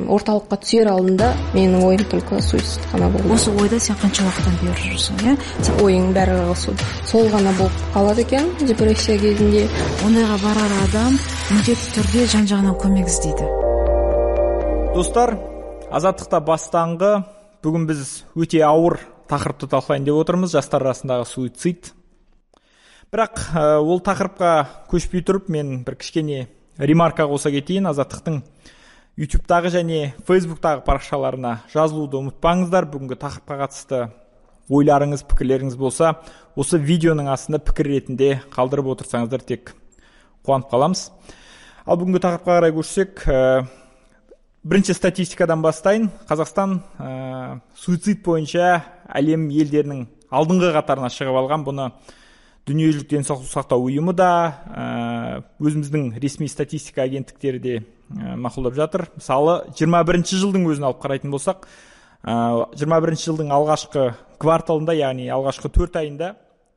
орталыққа түсер алдында менің ойым только суицид қана болды. Осы ойда сен қанша уақыттан бері жүрсің, иә? Ойың бәрі сол ғана болып қалады екен депрессия кезінде. Ондайға барар адам міндетті түрде жан-жағынан көмек іздейді. Достар, азаттықта бастаңғы. Бүгін біз өте ауыр тақырыпты талқылайын деп отырмыз, жастар арасындағы суицид. Бірақ ол тақырыпқа көшпей тұрып, мен бір кішкене ремарка қоса кетейін. Азаттықтың YouTube'дағы және Facebook'тағы парақшаларына жазылуды ұмытпаңыздар. Бүгінгі тақырыпқа қатысты ойларыңыз, пікірлеріңіз болса, осы видеоның астында пікір ретінде қалдырып отырсаңыздар тек қуанып қаламыз. Ал бүгінгі тақырыпқа қарай көшсек, бірінші статистикадан бастайын. Қазақстан суицид бойынша әлем елдерінің алдыңғы қатарына шығып алған. Бұны Дүниежүзілік денсаулық сақтау ұйымы да, өзіміздің ресми статистика агенттіктері де мақұлдап жатыр. Мысалы, 21 жылдың өзін алып қарайтын болсақ, 21 жылдың алғашқы кварталында, яғни алғашқы 4 айында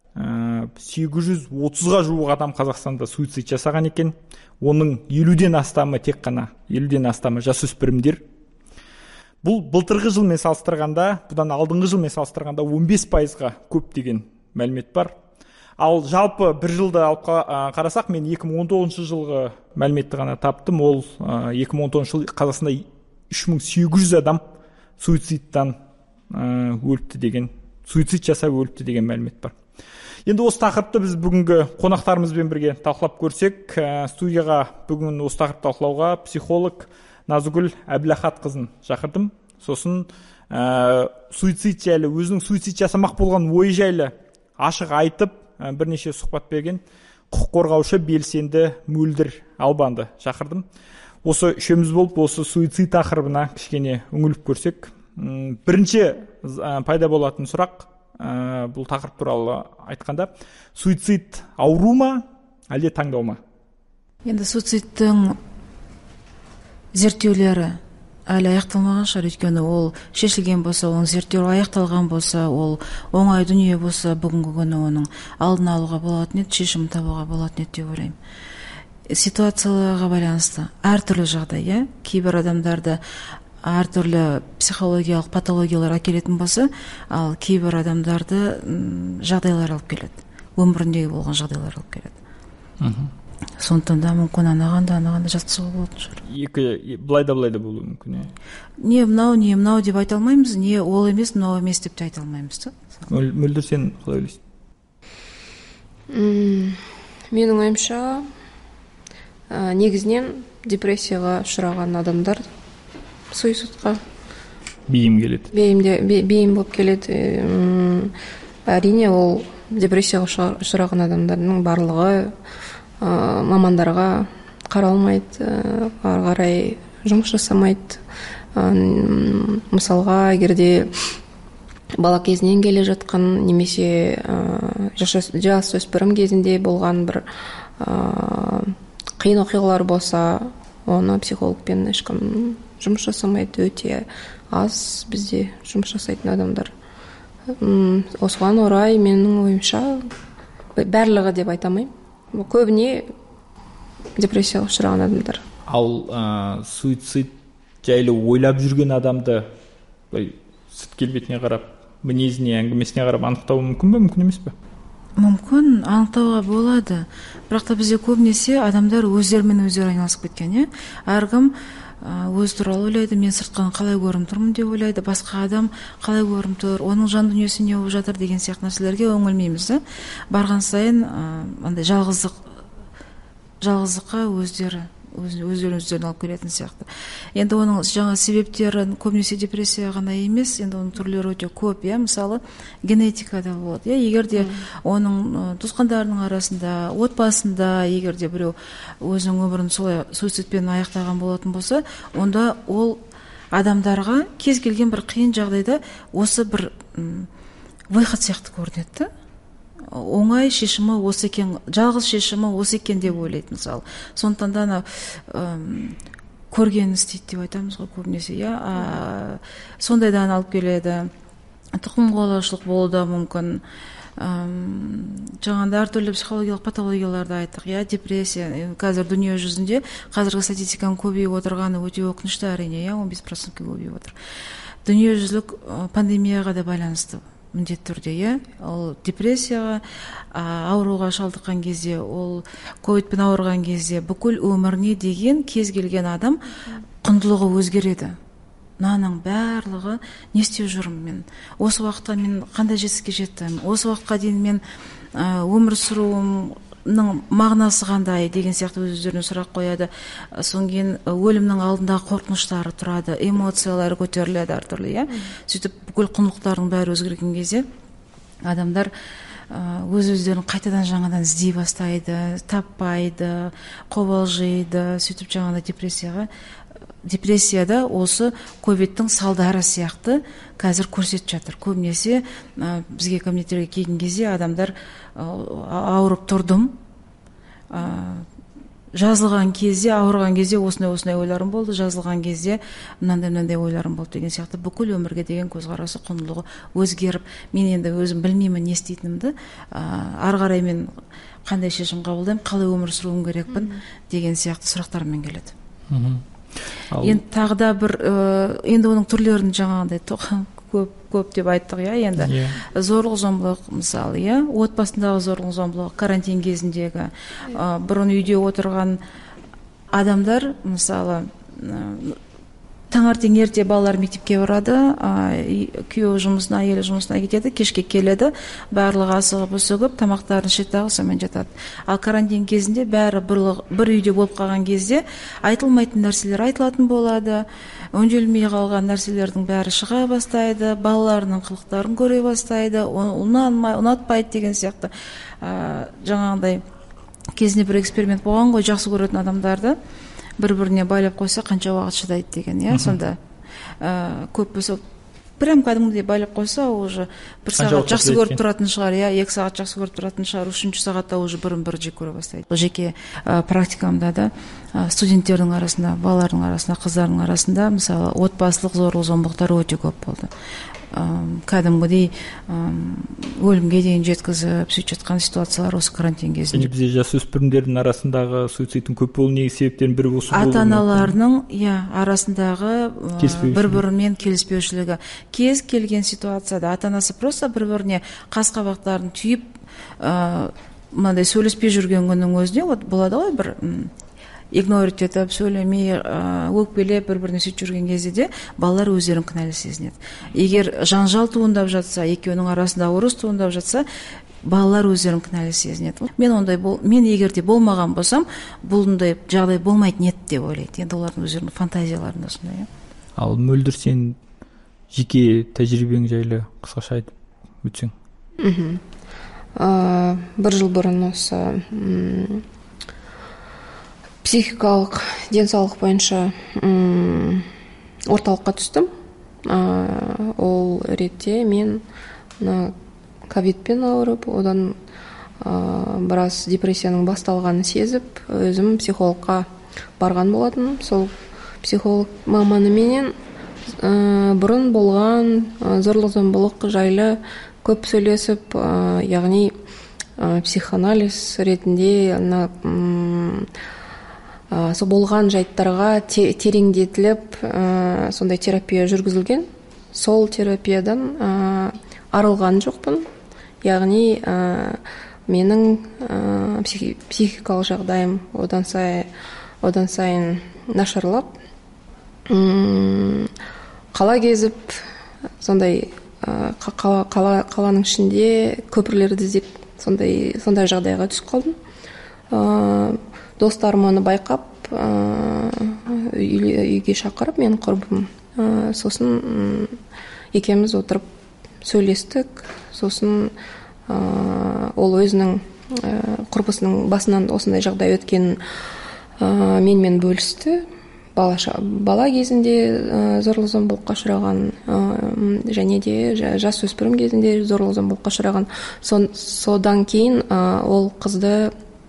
830-ға жуық адам Қазақстанда суицид жасаған екен. Оның 50-ден астамы, тек қана 50-ден астамы жасөспірімдер. Бұл былтырғы жылмен салыстырғанда, бұдан алдыңғы жылмен салыстырғанда 15%-ға көп деген мәлімет бар. Ал жалпы бір жылды алып қарасақ, мен 2019 жылғы мәліметті ғана таптым. Ол 2019 жыл Қазақстанда 3800 адам суицидтан өліпті деген, суицид жасап өліпті деген мәлімет бар. Енді осы тақырыпты біз бүгінгі қонақтарымызбен бірге талқылап көрсек, студияға бүгін осы тақырыпты талқылауға психолог Назгүл Әбілахатқызын шақырдым. Сосын суицид жайлы, өзінің суицид жасамақ болған ойы жайлы ашық айтып, бірнеше сұхбат берген құқық қорғаушы белсенді Мөлдір Албанды шақырдым. Осы үшеуміз болып, осы суицид тақырыбына кішкене үңіліп көрсек. Бірінші пайда болатын сұрақ, бұл тақырып туралы айтқанда, суицид ауру ма, әлде таңдау ма? Енді суицидтің зерттеулері әлі аяқталмаған шығар, өйткені ол шешілген болса, оның зерттеуі аяқталған болса, ол оңай дүние болса, бүгінгі күні оның алдын алуға болатын еді, шешімін табуға болатын еді деп ойлаймын. Ситуацияға байланысты әртүрлі жағдай, кейбір адамдарды әртүрлі психологиялық патологиялар әкелетін болса, ал кейбір адамдарды жағдайлар алып келеді, өміріндегі болған жағдайлар алып келеді. Сондықтан да мүмкін анағанда жатқызуға болатын шығар. Екі былай да болуы мүмкін. Не мынау деп айта алмаймыз, не ол емес, мынау емес деп те айта алмаймыз. Мөлдір, сен қалай ойлайсың? Менің ойымша, негізінен депрессияға ұшыраған адамдар суицидқа бейім келеді. Бейім болып келеді. Әрине, ол депрессияға ұшыраған адамдардың барлығы мамандарға қаралмайды, қарай жұмыс жасамайды. Мысалға, егерде бала кезінен келе жатқан, немесе жасөспірім кезінде болған бір қиын оқиғалар болса, оны психологпен ешкім жұмыс жасамайды. Өте аз бізде жұмыс жасайтын адамдар. Осыған орай, менің ойымша, барлығы деп айтамаймын. Көбіне депрессияға ұшыраған адамдар. Ал суицид жайлы ойлап жүрген адамды сырт келбетіне қарап, мінезіне, әңгімесіне қарап анықтау мүмкін бе, мүмкін емес пе? Мүмкін, анықтауға болады. Бірақ та бізде көбінесе адамдар өздерімен өздері айналысып кеткен. Әркім өз туралы ойлайды, мен сыртқан қалай көрім тұрмын деп ойлайды, басқа адам қалай көрім тұр, оның жан дүниесі не болып жатыр деген сияқты нәрселерге өңілмейміз. Барған сайын андай жалғыздыққа өздерін алып келетін сияқты. Енді оның жаңа себептерін көбінесе депрессия ғана емес, енді оның түрлері өте көп. Мысалы, генетикада болады. Егерде оның туысқандарының арасында, отбасында, егерде біреу өзінің өмірін солай суицидпен аяқтаған болатын болса, онда ол адамдарға кез келген бір қиын жағдайда осы бір выход сияқты көрінеді. Оңай шешімі осы екен, жалғыз шешімі осы екен деп ойлайды, мысалы. Сондықтан да көрген істейді деп айтамыз ғой көбінесе. Сондайдан алып келеді. Тұқым қуалаушылық болуы да мүмкін. жаңағыдай әртүрлі психологиялық патологияларды айттық, иә, депрессия. Қазір дүние жүзінде қазіргі статистиканың көбейіп отырғаны өте өкінішті, әрине, иә, 15%-ке көбейіп отыр. Дүниежүзілік пандемияға да байланысты міндетті түрде, иә. Ол депрессияға, ауруға шалдыққан кезде, ол ковидпен ауырған кезде бүкіл өміріне деген кез келген адам құндылығы өзгереді. Мынаның барлығы не істеп жүрмін мен, осы уақытта мен қандай жетістікке жеттім, осы уақытқа дейін мен өмір сүруімнің мағынасы қандай деген сияқты өздеріне сұрақ қояды. Содан кейін өлімнің алдындағы қорқыныштары тұрады, эмоциялары көтеріледі әртүрлі, иә. Сөйтіп бүкіл құндылықтардың бәрі өзгерген кезде адамдар өз-өздерін қайтадан жаңадан іздей бастайды, таппайды, қобалжиды, сөйтіп жаңағыдай депрессияда осы ковидтің салдары сияқты қазір көрсетіп жатыр. Көбінесе бізге кабинеттерге келген кезде адамдар ауырып тұрдым, жазылған кезде, ауырған кезде осындай ойларым болды, жазылған кезде мынандай ойларым болды деген сияқты бүкіл өмірге деген көзқарасы, құндылығы өзгеріп, мен енді өзім білмеймін не істейтінімді, ары қарай мен қандай шешім қабылдаймын, қалай өмір сүруім керекпін деген сияқты сұрақтармен келеді. Енді тағы да бір, енді оның түрлерін жаңағыдай көп деп айттық, иә, енді зорлық зомбылық, мысалы, иә, отбасындағы зорлық зомбылық, карантин кезіндегі бұрын үйде отырған адамдар, мысалы, таңертең ерте балалар мектепке барады, күйеуі жұмысына, әйелі жұмысына кетеді, кешке келеді, барлығы асығып үсігіп, тамақтарын ішеді, дағы сонымен жатады. Ал карантин кезінде бәрі бір үйде болып қалған кезде айтылмайтын нәрселер айтылатын болады, өңделмей қалған нәрселердің бәрі шыға бастайды, балаларының қылықтарын көре бастайды, ұнатпайды деген сияқты. Жаңағыдай кезінде бір эксперимент болған ғой, жақсы көретін адамдарды бір-біріне байлап қойса қанша уақыт шыдайды деген, иә. Сонда көп болса, прям кәдімгідей байлап қойса, уже бір сағат жақсы көріп тұратын шығар, иә, 2 сағат жақсы көріп тұратын шығар, 3-ші сағатта уже бірін-бірі жек көре бастайды. Жеке практикамда да студенттердің арасында, балалардың арасында, қыздардың арасында, мысалы, отбасылық зорлық зомбылықтар өте көп болды. Кәдімгідей өлімге дейін жеткізіп сөйтіп жатқан ситуациялар осы карантин кезінде. Бізде жасөспірімдердің арасындағы суицидтің көп болу негізгі себептердің бірі осы болуы. Ата-аналарының, иә, арасындағы бір-бірімен келіспеушілігі. Кез келген ситуацияда ата-анасы просто бір-біріне қас-қабақтарын түйіп, мынандай сөйлеспей жүрген күннің өзіне, болады ғой, бір игнорить етіп, сөйлемей, өкпелеп бір-біріне сөйтіп жүрген кезде де балалар өздерін кінәлі сезінеді. Егер жанжал туындап жатса, екеуінің арасында ұрыс туындап жатса, балалар өздерін кінәлі сезінеді. Мен егер де болмаған болсам, бұндай жағдай болмайтын еді деп ойлайды. Енді олардың өздерінің фантазияларында сондай. Ал Мөлдір, сен жеке тәжірибең жайлы қысқаша айтып өтсең. Бір жыл бұрын осы психикалық денсаулық бойынша орталыққа түстім. Ол ретте мен ковидпен ауырып, одан біраз депрессияның басталғанын сезіп, өзім психологқа барған болатын. Сол психолог маманыменен бұрын болған зорлық зомбылық жайлы көп сөйлесіп, яғни психоанализ ретінде сол болған жайттарға тереңдетіліп, сондай терапия жүргізілген. Сол терапиядан арылған жоқпын. Яғни менің психикалық жағдайым одан сайын нашарлап, қала кезіп, сондай қаланың ішінде көпірлерді іздеп, сондай жағдайға түсіп қалдым. Достарым оны байқап, үйге шақырып, мен құрбым. Сосын екеуміз отырып сөйлестік. Сосын ол өзінің құрбысының басынан осындай жағдай өткенін менімен бөлісті. Бала кезінде зорлық зомбылыққа ұшыраған, және де жасөспірім кезінде зорлық зомбылыққа ұшыраған. Содан кейін ол қызды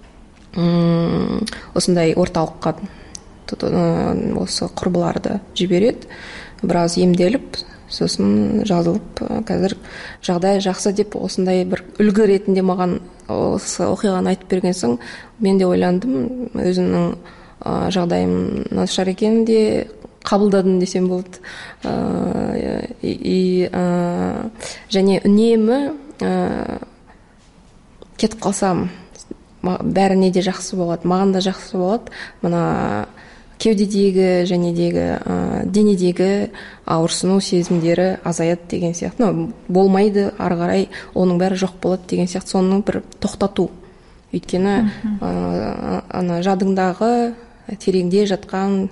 осындай орталыққа осы құрбыларды жібереді, біраз емделіп, сосын жазылып қазір жағдай жақсы деп осындай бір үлгі ретінде маған осы оқиғаны айтып берген соң мен де ойландым, өзімнің жағдайым нашар екенін де қабылдадым десем болады. Және үнемі кетіп қалсам бәріне де жақсы болады, маған да жақсы болады. Мына кеудедегі және денедегі ауырсыну сезімдері азаяды деген сияқты. Болмайды, ары қарай оның бәрі жоқ болады деген сияқты. Соны бір тоқтату. Өйткені ана жадыңдағы тереңде жатқан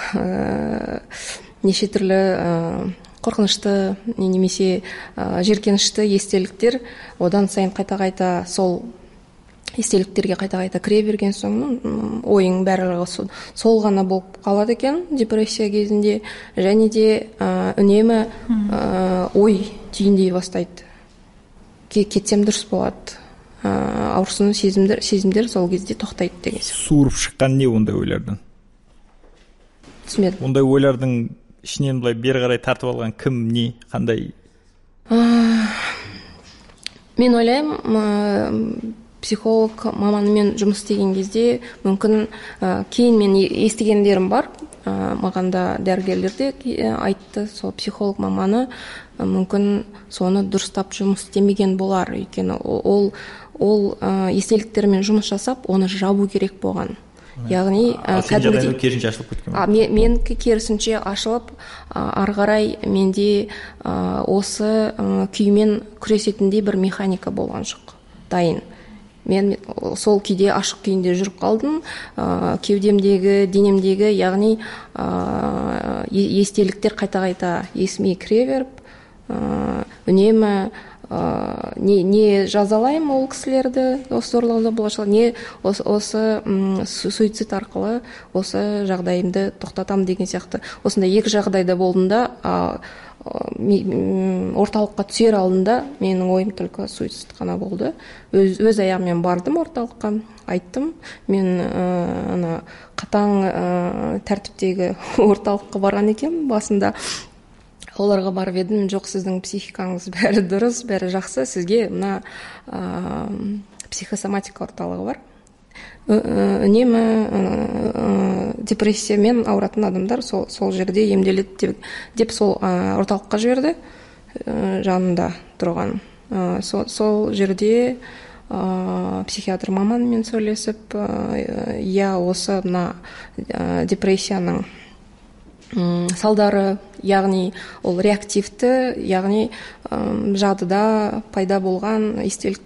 неше түрлі қорқынышты немесе жеркенішті естеліктер одан сайын қайта-қайта сол естеліктерге қайта-қайта кіре берген соң ойың барлығы сол ғана болып қалады екен депрессия кезінде. Және де үнемі ой түйіндей бастайды. Кетсем дұрыс болады. Ауырсыну сезімдер сол кезде тоқтайды деген сияқты. Суырып шыққан не ондай ойлардан? Түсінбедім. Ондай ойлардың ішінен былай бері қарай тартып алған кім, не, қандай? Мен ойлаймын, психолог маманымен жұмыс істеген кезде мүмкін кейін мен естігендерім бар. Маған да дәрігерлер де айтты, сол психолог маманы мүмкін соны дұрыстап жұмыс істемеген болар. Өйткені ол естеліктермен жұмыс жасап, оны жабу керек болған. Яғни керісінше ашылып кеткен. Мен керісінше ашылып, ары қарай менде осы күймен күресетіндей бір механика болған жоқ. Дайын. Мен сол күйде, ашық күйінде жүріп қалдым. Кеудемдегі, денемдегі, яғни естеліктер қайта-қайта есіме кіре беріп, үнемі не жазалаймын ол кісілерді, осы зорлауда болашақ, не осы суицид арқылы осы жағдайымды тоқтатам деген сияқты. Осындай екі жағдайда болдым да, орталыққа түсер алдында менің ойым только суицид қана болды. Өз аяғыммен бардым орталыққа, айттым. Мен қатаң тәртіптегі орталыққа барған екен басында. Оларға барып едім, жоқ, сіздің психикаңыз бәрі дұрыс, бәрі жақсы, сізге мына психосоматика орталығы бар. Үнемі депрессиямен ауыратын адамдар сол жерде емделеді деп сол орталыққа жіберді, жанында тұрған. Сол жерде психиатр маманмен сөйлесіп, осы мына депрессияның салдары, яғни ол реактивті, яғни жадыда пайда болған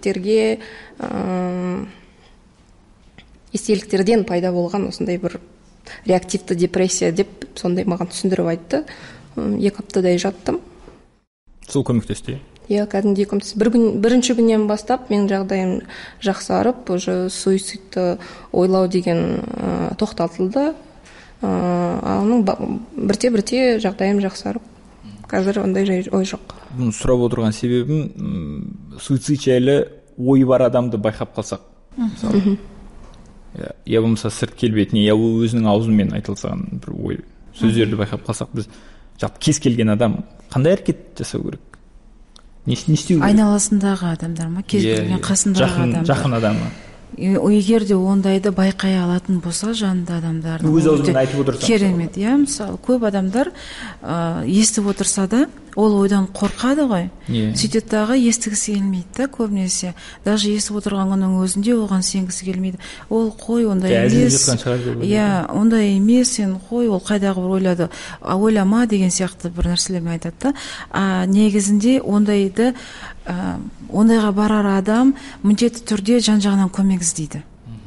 естеліктерден пайда болған осындай бір реактивті депрессия деп сондай маған түсіндіріп айтты. 2 аптадай жаттым. Сол көмектесті? Кәдімгідей көмектесті. Бірінші күннен бастап менің жағдайым жақсарып, уже суицидті ойлау деген тоқтатылды. Оның бірте-бірте жағдайым жақсарып, қазір ондай ой жоқ. Бұны сұрап отырған себебім, суицид жайлы ой бар адамды байқап қалсақ, мысалы, я болмаса сырт келбетіне, я өзінің аузымен айтылсаған бір ой сөздерді байқап қалсақ, біз кез келген адам қандай әрекет жасау керек? Не істеу керек? Айналасындағы адамдар ма? Кез келген қасындағы адамдар? Жақын адамы. Егер де ондайды байқай алатын болса, жанында адамдардың өз аузымен айтып отырса, керемет. Мысалы, көп адамдар естіп отырса да, ол ойдан қорқады ғой. Сөйтеді дағы естігісі келмейді да, көбінесе. Даже естіп отырғанның өзінде оған сенгісі келмейді. Ол қой, ондай емес. Ондай емес, сен қой, ол қайдағы бір ойлады. Ойлама деген сияқты бір нәрселермен айтады да. Негізінде ондайға барар адам міндетті түрде жан-жағынан көмек іздейді.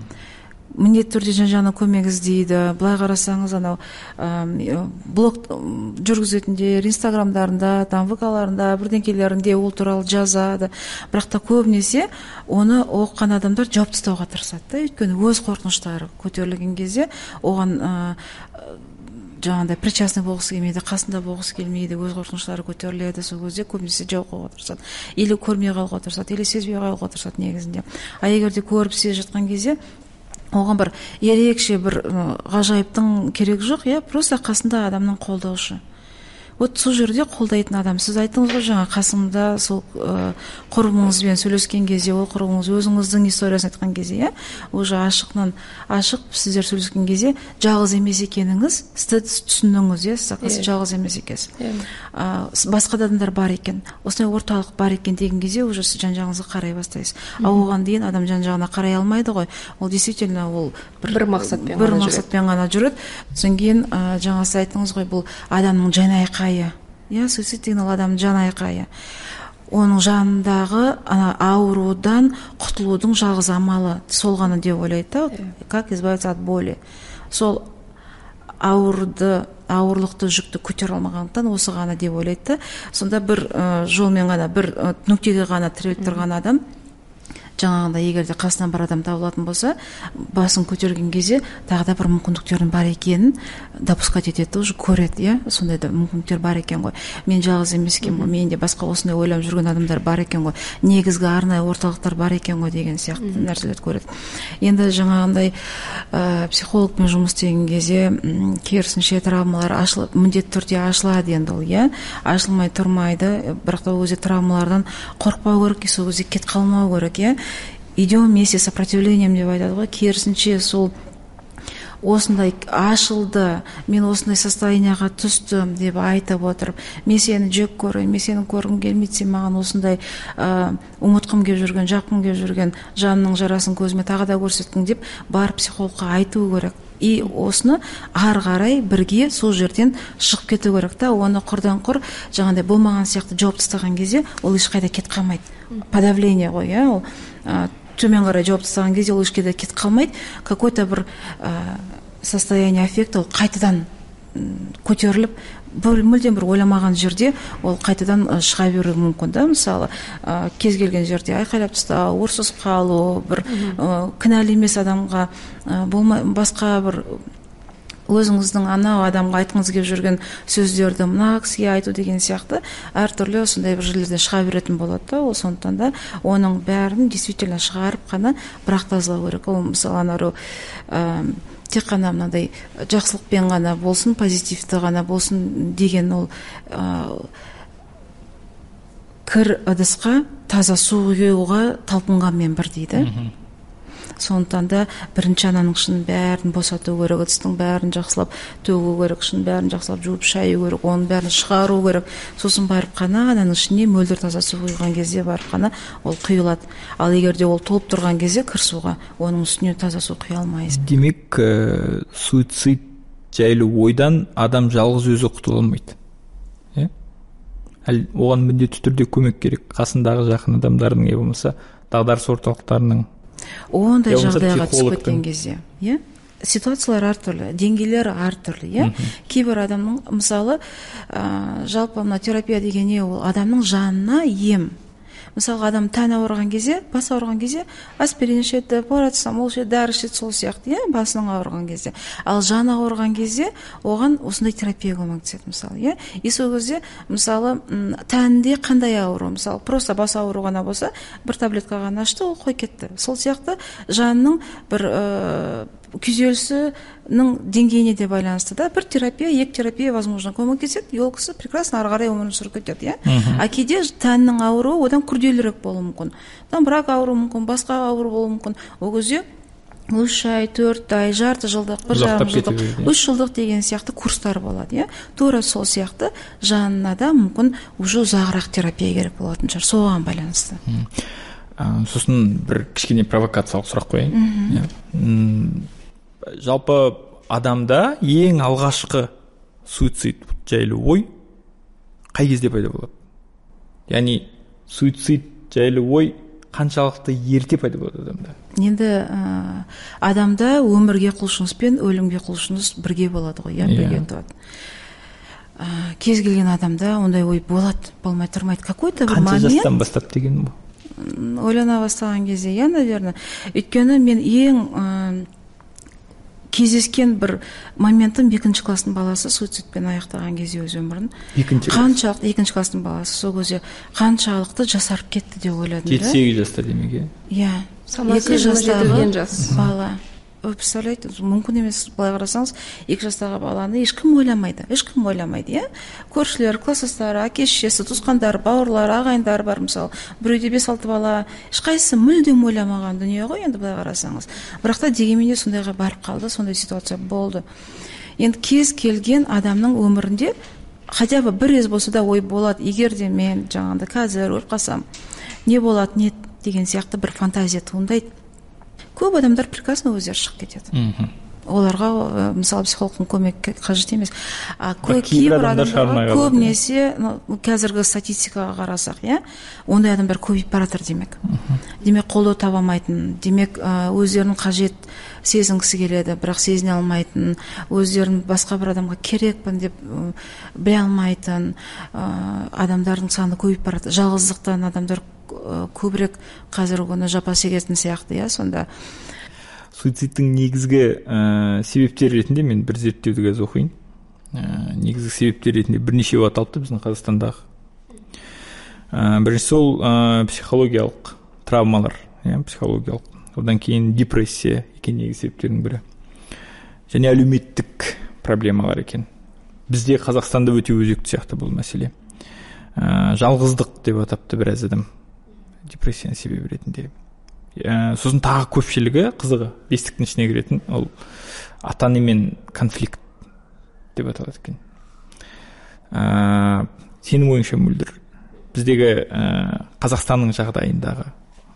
Былай қарасаңыз, анау блог жүргізетіндер, инстаграмдарында, ВК-ларында, бірдеңкелерінде ол туралы жазады. Бірақ та көбінесе оны оқыған адамдар жауап тастауға тырысады. Өйткені өз қорқыныштары көтерілген кезде оған жаңағыдай причастный болғысы келмейді, қасында болғысы келмейді, өз қорқыныштары көтеріледі, сол кезде көбінесе жауып қалуға тырысады. Или көрмей қалуға тырысады, или сезбей қалуға тырысады негізінде. Егер де көріп сезіп жатқан кезде оған бір ерекше бір ғажайыптың керек жоқ, просто қасында адамның қолдаушы. вот сол жерде қолдайтын адам. Сіз айттыңыз ғой жаңа қасымда сол құрбыңызбен сөйлескен кезде, ол құрбыңыз өзіңіздің историясын айтқан кезде, иә, уже ашық сіздер сөйлескен кезде жалғыз емес екеніңіз сіз түсіндіңіз, иә, сіз жалғыз емес екенсіз. Басқа адамдар бар екен, осындай орталық бар екен деген кезде уже сіз жан-жағыңызға қарай бастайсыз. Оған дейін адам жан-жағына қарай алмайды ғой. Ол действительно ол бір мақсатпен ғана жүреді. Содан кейін жаңа сіз айттыңыз ғой, бұл адамның жан айқайы. Иә, суицид деген ол адамның жан айқайы. Оның жанындағы аурудан құтылудың жалғыз амалы сол ғана деп ойлайды. Как избавиться от боли. Сол ауырлықты жүкті көтере алмағандықтан осы ғана деп ойлайды. Сонда бір жолмен ғана, бір нүктеге ғана тіреліп тұрған адам, жаңағында егер де қасынан бір адам табылатын болса, басын көтерген кезде тағы да бір мүмкіндіктердің бар екенін допускать етеді, уже көреді, иә, сондай да мүмкіндіктер бар екен ғой. Мен жалғыз емес екен ғой, мен де басқа осындай ойлап жүрген адамдар бар екен ғой, негізгі арнайы орталықтар бар екен ғой деген сияқты нәрселерді көреді. Енді жаңағындай психологпен жұмыс істеген кезде керісінше травмалар ашылып, міндетті түрде ашылады енді ол, иә, ашылмай тұрмайды, бірақ та ол кезде травмалардан қорықпау керек, сол кезде кетіп қалмау керек, иә. Идем вместе с сопротивлением деп айтады ғой. Керісінше сол осындай ашылды, мен осындай состоянияға түстім деп айтып отырып, мен сені жек көрейін, мен сені көргім келмейді, сен маған осындай ұмытқым келіп жүрген, жаққым келіп жүрген жанның жарасын көзіме тағы да көрсеткің деп бар психологқа айту керек. И осыны ары қарай бірге сол жерден шығып кету керек та, оны құрдан құр жаңағыдай болмаған сияқты жауап тастаған кезде ол ешқайда кетіп қалмайды. Подавление ғой, иә, ол төмен қарай жауап тастаған кезде ол ешқайда кетіп қалмайды. Какой-то бір состояние аффекта ол қайтадан көтеріліп, мүлдем бір ойламаған жерде ол қайтадан шыға беруі мүмкін да. Мысалы, кез келген жерде айқайлап тастау, ұрсыз қалу, бір кінәлі емес адамға басқа бір өзіңіздің анау адамға айтқыңыз келіп жүрген сөздерді мына кісіге айту деген сияқты әртүрлі сондай бір жерлерден шыға беретін болады да. Ол сондықтан да оның бәрін действительно шығарып қана бірақ тазалау керек. Ол мысалы анау тек қана мынандай жақсылықпен ғана болсын, позитивті ғана болсын деген ол кір ыдысқа таза су құюға талпынғанмен бір дейді. Сондықтан да бірінші ананың ішін бәрін босату керек, ыдыстың бәрін жақсылап төгу керек, ішін бәрін жақсылап жуып шаю керек, оның бәрін шығару керек. Сосын барып қана ананың ішіне мөлдір таза су құйған кезде барып қана ол құйылады. Ал егер де ол толып тұрған кезде кір суға оның үстіне таза су құя алмайсыз. Демек, суицид жайлы ойдан адам жалғыз өзі құтыла алмайды. Оған міндетті түрде көмек керек. Қасындағы жақын адамдардың, не болмаса дағдарыс орталықтарының. Ондай жағдайға түсіп кеткен кезде, иә, ситуациялар әртүрлі, деңгейлер әртүрлі, иә. Кейбір адамның, мысалы, жалпы мына терапия деген не, ол адамның жанына ем. Мысалы, адам тән ауырған кезде, бас ауырған кезде аспирин ішеді, парацетамол ішеді, дәрі ішеді, сол сияқты, иә, басының ауырған кезде. Ал жан ауырған кезде оған осындай терапия көмектеседі, мысалы, иә. И сол кезде, мысалы, тәнде қандай ауру, мысалы, просто бас ауыру ғана болса, бір таблетка ғана ішті, ол қой кетті. Сол сияқты жанның бір күйзелісінің деңгейіне де байланысты да, бір терапия, екі терапия возможно көмектеседі, ол кісі прекрасно ары қарай өмірін сүріп кетеді, иә. А кейде тәннің ауруы одан күрделірек болуы мүмкін. Бірақ ауруы мүмкін, басқа ауру болуы мүмкін. Ол кезде 3 ай, 4 ай, жарты жылдық, 1,5 жылдық, 3 жылдық деген сияқты курстар болады, иә. Тура сол сияқты жанына да мүмкін уже ұзағырақ терапия керек болатын шығар, соған байланысты. Сосын бір кішкене провокациялық сұрақ қояйын. Жалпы адамда ең алғашқы суицид жайлы ой қай кезде пайда болады? Яғни суицид жайлы ой қаншалықты ерте пайда болады адамда? Енді адамда өмірге құлшыныс пен өлімге құлшыныс бірге болады ғой, иә, бірге тұрады. Кез келген адамда ондай ой болады, болмай тұрмайды. Какой-то бір момент. Қанша жастан бастап деген бұл? Ойлана бастаған кезде, иә, наверное. Өйткені мен ең кездескен бір моментім 2-ші класстың баласы суицидпен аяқтаған кезде өз өмірін. Қаншалықты 2-ші класстың баласы сол кезде қаншалықты жасарып кетті деп ойладым да. 7-8 жаста демек, иә. 2 жастағы бала представляете, мүмкін емес. Былай қарасаңыз, 2 жастағы баланы ешкім ойламайды, иә. Көршілер, класстастары, әке-шешесі, туысқандары, бауырлары, ағайындары бар мысалы. Біреуде 5-6 бала, ешқайсысы мүлдем ойламаған дүние ғой енді былай қарасаңыз. Бірақ та дегенмен сондайға барып қалды, сондай ситуация болды. Енді кез келген адамның өмірінде хотя бы бір рет болса да ой болады, егер де мен жаңағыда қазір өліп қалсам, не болады, не деген сияқты бір фантазия туындайды. Көп адамдар прекрасно өздері шығып кетеді. Оларға мысалы психологтың көмегі қажет емес. Кейбір адамдар көбінесе қазіргі статистикаға қарасақ, ондай адамдар көбейіп бара жатыр демек. Демек қолдау таба алмайтын, демек өздерінің қажет сезінгісі келеді, бірақ сезіне алмайтын, өздерін басқа бір адамға керекпін деп біле алмайтын адамдардың саны көбейіп бара жатыр. Жалғыздықтан адамдар көбірек қазіргі күні жапа шегетін сияқты, сонда. Суицидтің негізгі себептері ретінде мен бір зерттеуді қазір оқиын. Негізгі себептер ретінде бірнеше аталыпты біздің Қазақстандағы. Біріншісі ол психологиялық травмалар, психологиялық. Одан кейін депрессия екен негізгі себептердің бірі. Және әлеуметтік проблемалар екен. Бізде Қазақстанда өте өзекті сияқты бұл мәселе. Жалғыздық деп атапты біраз адам депрессияның себебі ретінде. Сосын тағы көпшілігі қызығы бестіктің ішіне кіретін ол ата-анамен конфликт деп аталады екен. Сенің ойыңша Мөлдір, біздегі Қазақстанның жағдайындағы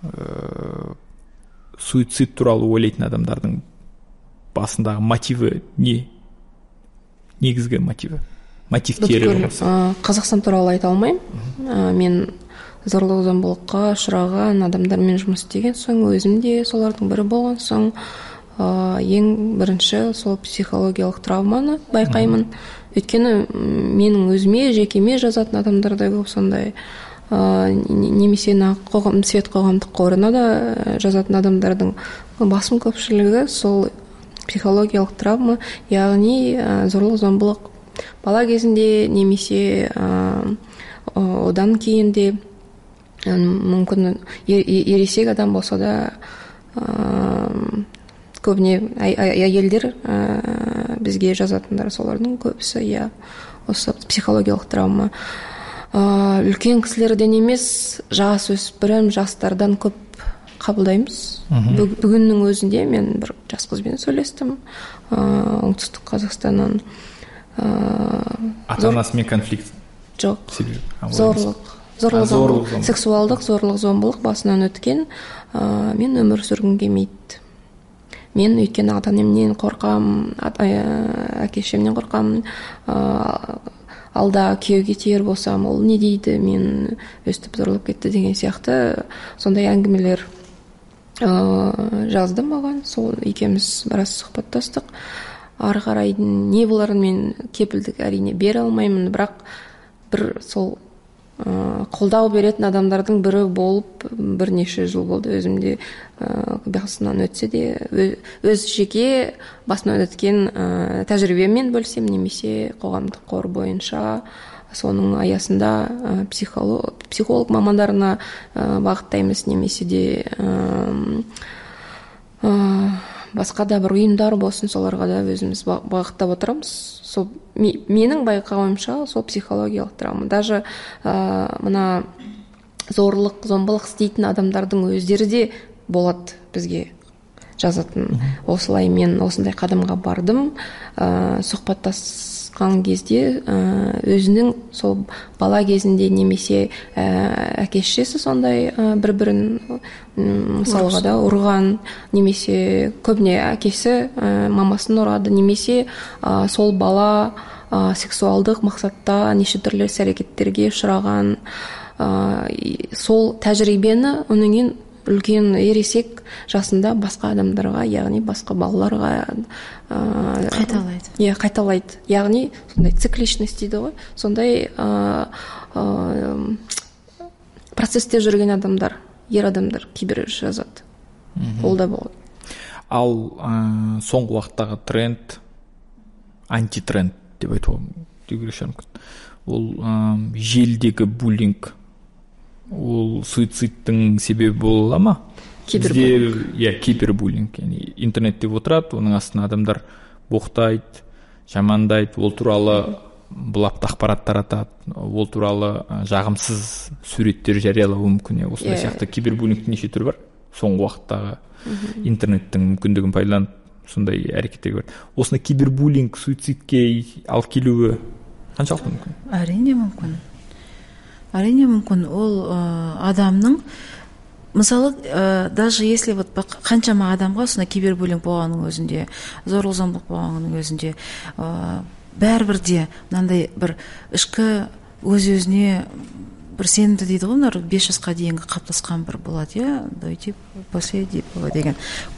суицид туралы ойлайтын адамдардың басындағы мотиві не? Негізгі мотивтері? Қазақстан туралы айта алмаймын. Мен зорлық зомбылыққа ұшыраған адамдармен жұмыс істеген соң, өзімде солардың бірі болған соң, ең бірінші сол психологиялық травманы байқаймын. Өйткені менің өзіме, жекеме жазатын адамдарда көп сондай, немесе свет қоғамдық қорына да жазатын адамдардың басым көпшілігі сол психологиялық травма, яғни зорлық зомбылық бала кезінде немесе одан кейін де мүмкін ересек адам болса да көбіне әйелдер бізге жазатындар солардың көбісі осы психологиялық травма. Үлкен кісілерден емес, жасөспірім жастардан көп қабылдаймыз. Бүгіннің өзінде мен бір жас қызбен сөйлестім, оңтүстік Қазақстаннан. Ата-анасымен конфликт? Жоқ, зорлық, сексуалдық зорлық зомбылық басынан өткен, мен өмір сүргім келмейді. Мен өйткені ата-анамнан қорқам, әке-шешемнен қорқам, алда күйеуге тиер болсам, ол не дейді, мен өстіп зорлап кетті деген сияқты сондай әңгімелер жазды маған. Сол екеуміз біраз сұхбаттастық. Ары қарай не боларын мен кепілдік әрине бере алмаймын, бірақ бір сол қолдау беретін адамдардың бірі болып бірнеше жыл болды. Өзімде басынан өтсе де, өз жеке басынан өткен тәжірибеммен бөлсем, немесе қоғамдық қор бойынша соның аясында психолог мамандарына бағыттаймыз, немесе де басқа да бір ұйымдар болсын, соларға да өзіміз бағыттап отырамыз. Менің байқауымша сол психологиялық травма. Даже мына зорлық, зомбылық істейтін адамдардың өздері де болады бізге жазатын. Осылай мен осындай қадамға бардым, сұхбаттасқан кезде өзінің сол бала кезінде немесе әке-шешесі сондай бір-бірін мысалға да ұрған, немесе көбіне әкесі мамасын ұрады, немесе сол бала сексуалдық мақсатта неше түрлі іс-әрекеттерге ұшыраған. Сол тәжірибені онымен үлкен ересек жасында басқа адамдарға, яғни басқа балаларға қайталайды. Қайталайды. Яғни сондай цикличность дейді ғой. Сондай процесте жүрген адамдар, ер адамдар кейбір жазады. Ол да болады. Ал соңғы уақыттағы тренд, антитренд деп айтуға мүмкін. Ол желідегі буллинг, ол суицидтің себебі бола ма? Бізде кибербуллинг, яғни интернет деп отырады, оның астына адамдар боқтайды, жамандайды, ол туралы бұлапты ақпарат таратады, ол туралы жағымсыз суреттер жариялауы мүмкін. Осындай сияқты кибербуллингтің неше түрі бар. Соңғы уақыттағы интернеттің мүмкіндігін пайдаланып сондай әрекеттер бар. Осыны кибербуллинг суицидке алып келуі қаншалықты мүмкін? Әрине мүмкін. Ол адамның, мысалы, даже если вот қаншама адамға осындай кибербуллинг болғанның өзінде, зорлық-зомбылық болғанның өзінде, бәрібірде мынандай бір ішкі өз-өзіне бір сенімді дейді ғой, олар 5 жасқа дейінгі қалыптасқан бір болады, дойти после деген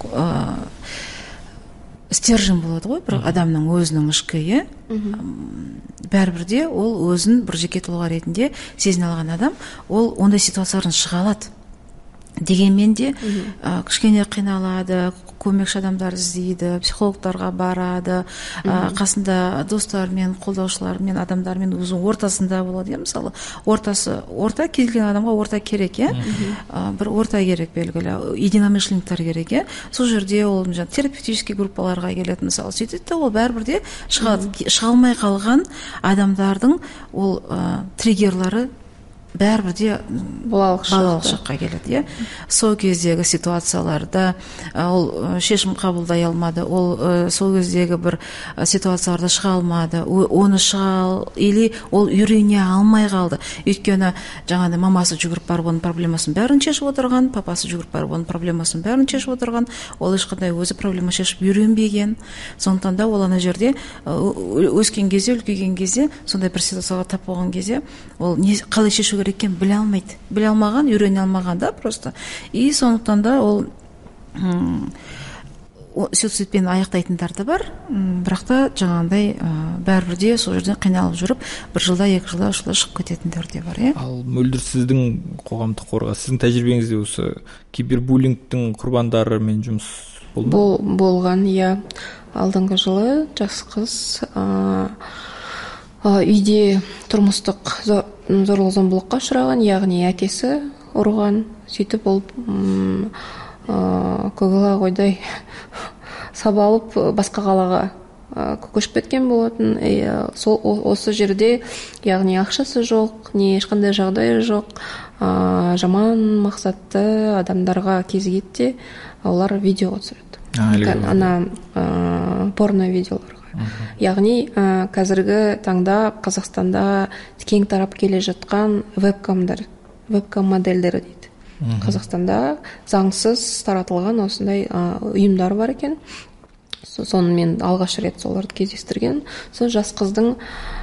стержень болады ғой, бір адамның өзінің ішкі, бәрібірде ол өзін бір жеке тұлға ретінде сезіне алған адам, ол ондай ситуациялардан шыға алады. Дегенмен де кішкене қиналады, көмекші адамдар іздейді, психологтарға барады, қасында достармен, қолдаушылармен, адамдармен өзінің ортасында болады. Мысалы, орта келген адамға орта керек, бір орта керек белгілі, единомышленниктер керек, сол жерде ол терапевтический группаларға келеді, мысалы, сөйтеді, ол бәрібірде шыға алмай қалған адамдардың ол триггерлары бәрібірде балалық шаққа келеді. Сол кездегі ситуацияларда ол шешім қабылдай алмады, ол сол кездегі бір ситуацияларда шыға алмады, оны или ол үйрене алмай қалды. Өйткені жаңағыдай мамасы жүгіріп барып оның проблемасын бәрін шешіп отырған, папасы жүгіріп барып оның проблемасын бәрін шешіп отырған, ол ешқандай өзі проблема шешіп үйренбеген. Сондықтан да ол ана жерде өскен кезде, үлкейген кезде, сондай бір ситуацияға тап болған кезде, ол қалай шешу керек екенін біле алмаған, үйрене алмаған да просто. И сондықтан да ол суицидпен аяқтайтындар да бар, бірақ та жаңағындай бәрібірде сол жерден қиналып жүріп, 1 жылда, 2 жылда, 3 жылда шығып кететіндер де бар. Ал мөлдір сіздің қоғамдық қорға, сіздің тәжірибеңізде осы кибербуллингтің құрбандарымен жұмыс болған? Алдыңғы жылы жас қыз үйде тұрмыстық зорлық-зомбылыққа ұшыраған, яғни әкесі ұрған, сөйтіп ол көгала қойдай сабалып басқа қалаға көшіп кеткен болатын. Осы жерде, яғни ақшасы жоқ, не ешқандай жағдайы жоқ, жаман мақсатты адамдарға кезігетте олар видеоға түсіреді. Порно видеоларға. Яғни қазіргі таңда Қазақстанда кең тарап келе жатқан вебкам модельдері дейді. Қазақстанда заңсыз таратылған осындай ұйымдар бар екен. Соны мен алғаш рет соларды кездестірген. Сол жас қыздың